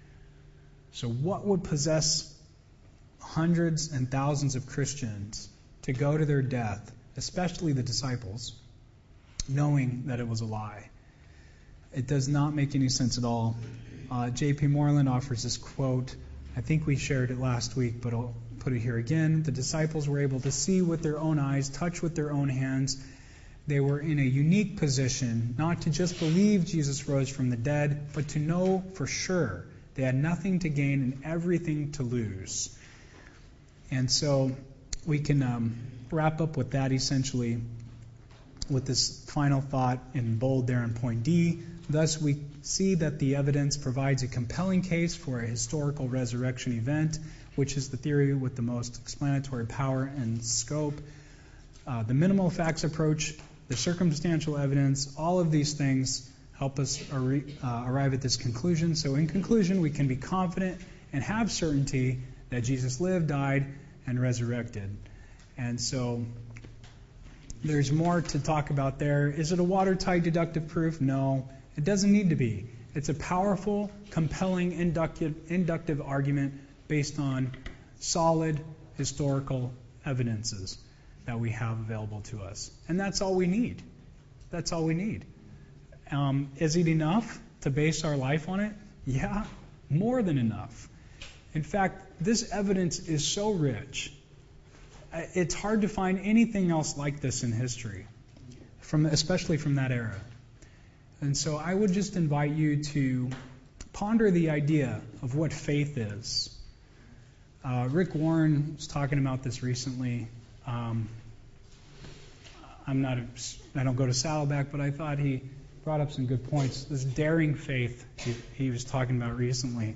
S2: So what would possess hundreds and thousands of Christians to go to their death, especially the disciples, knowing that it was a lie? It does not make any sense at all. J.P. Moreland offers this quote. I think we shared it last week, but I'll put it here again. The disciples were able to see with their own eyes, touch with their own hands. They were in a unique position, not to just believe Jesus rose from the dead, but to know for sure they had nothing to gain and everything to lose. And so we can wrap up with that essentially with this final thought in bold there in point D. Thus, we see that the evidence provides a compelling case for a historical resurrection event, which is the theory with the most explanatory power and scope. The minimal facts approach, the circumstantial evidence, all of these things help us arrive at this conclusion. So in conclusion, we can be confident and have certainty that Jesus lived, died, and resurrected. And so there's more to talk about there. Is it a watertight deductive proof? No, it doesn't need to be. It's a powerful, compelling, inductive argument based on solid historical evidences that we have available to us. And that's all we need. That's all we need. Is it enough to base our life on it? Yeah, more than enough. In fact, this evidence is so rich, it's hard to find anything else like this in history, especially from that era. And so I would just invite you to ponder the idea of what faith is. Rick Warren was talking about this recently. I don't go to Saddleback, but I thought he brought up some good points. This daring faith he was talking about recently.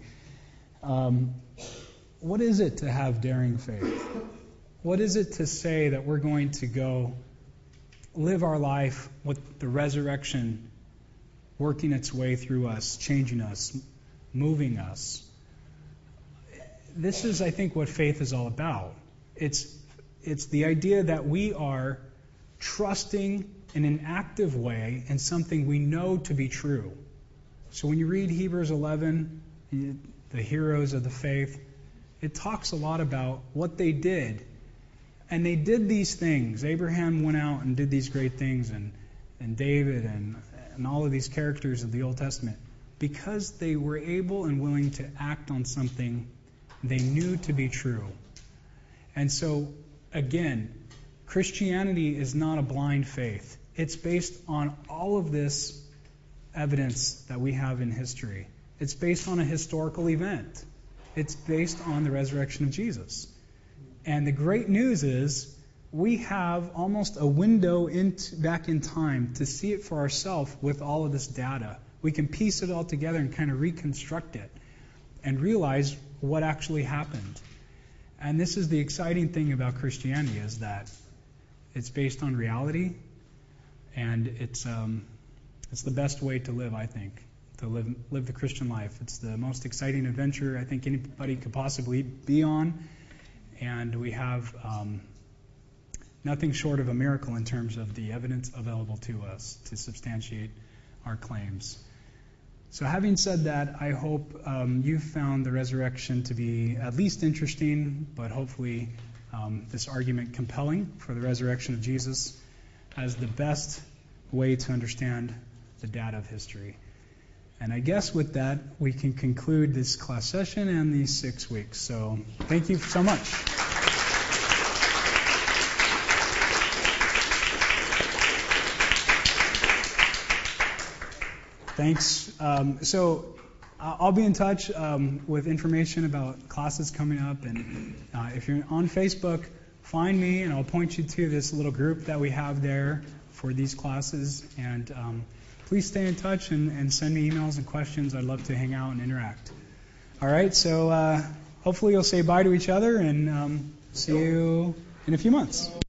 S2: What is it to have daring faith? What is it to say that we're going to go live our life with the resurrection working its way through us, changing us, moving us? This is, I think, what faith is all about. It's the idea that we are trusting in an active way in something we know to be true. So when you read Hebrews 11, the heroes of the faith, it talks a lot about what they did. And they did these things. Abraham went out and did these great things, and David and all of these characters of the Old Testament, because they were able and willing to act on something they knew to be true. And so, again, Christianity is not a blind faith. It's based on all of this evidence that we have in history. It's based on a historical event. It's based on the resurrection of Jesus. And the great news is we have almost a window back in time to see it for ourselves with all of this data. We can piece it all together and kind of reconstruct it. and realize what actually happened. And this is the exciting thing about Christianity, is that it's based on reality, and it's the best way to live, I think, to live the Christian life. It's the most exciting adventure I think anybody could possibly be on, and we have nothing short of a miracle in terms of the evidence available to us to substantiate our claims. So having said that, I hope you found the resurrection to be at least interesting, but hopefully this argument compelling for the resurrection of Jesus as the best way to understand the data of history. And I guess with that, we can conclude this class session and these 6 weeks. So thank you so much. Thanks. So I'll be in touch with information about classes coming up. And if you're on Facebook, find me and I'll point you to this little group that we have there for these classes. And please stay in touch and send me emails and questions. I'd love to hang out and interact. All right, so hopefully you'll say bye to each other and see you in a few months.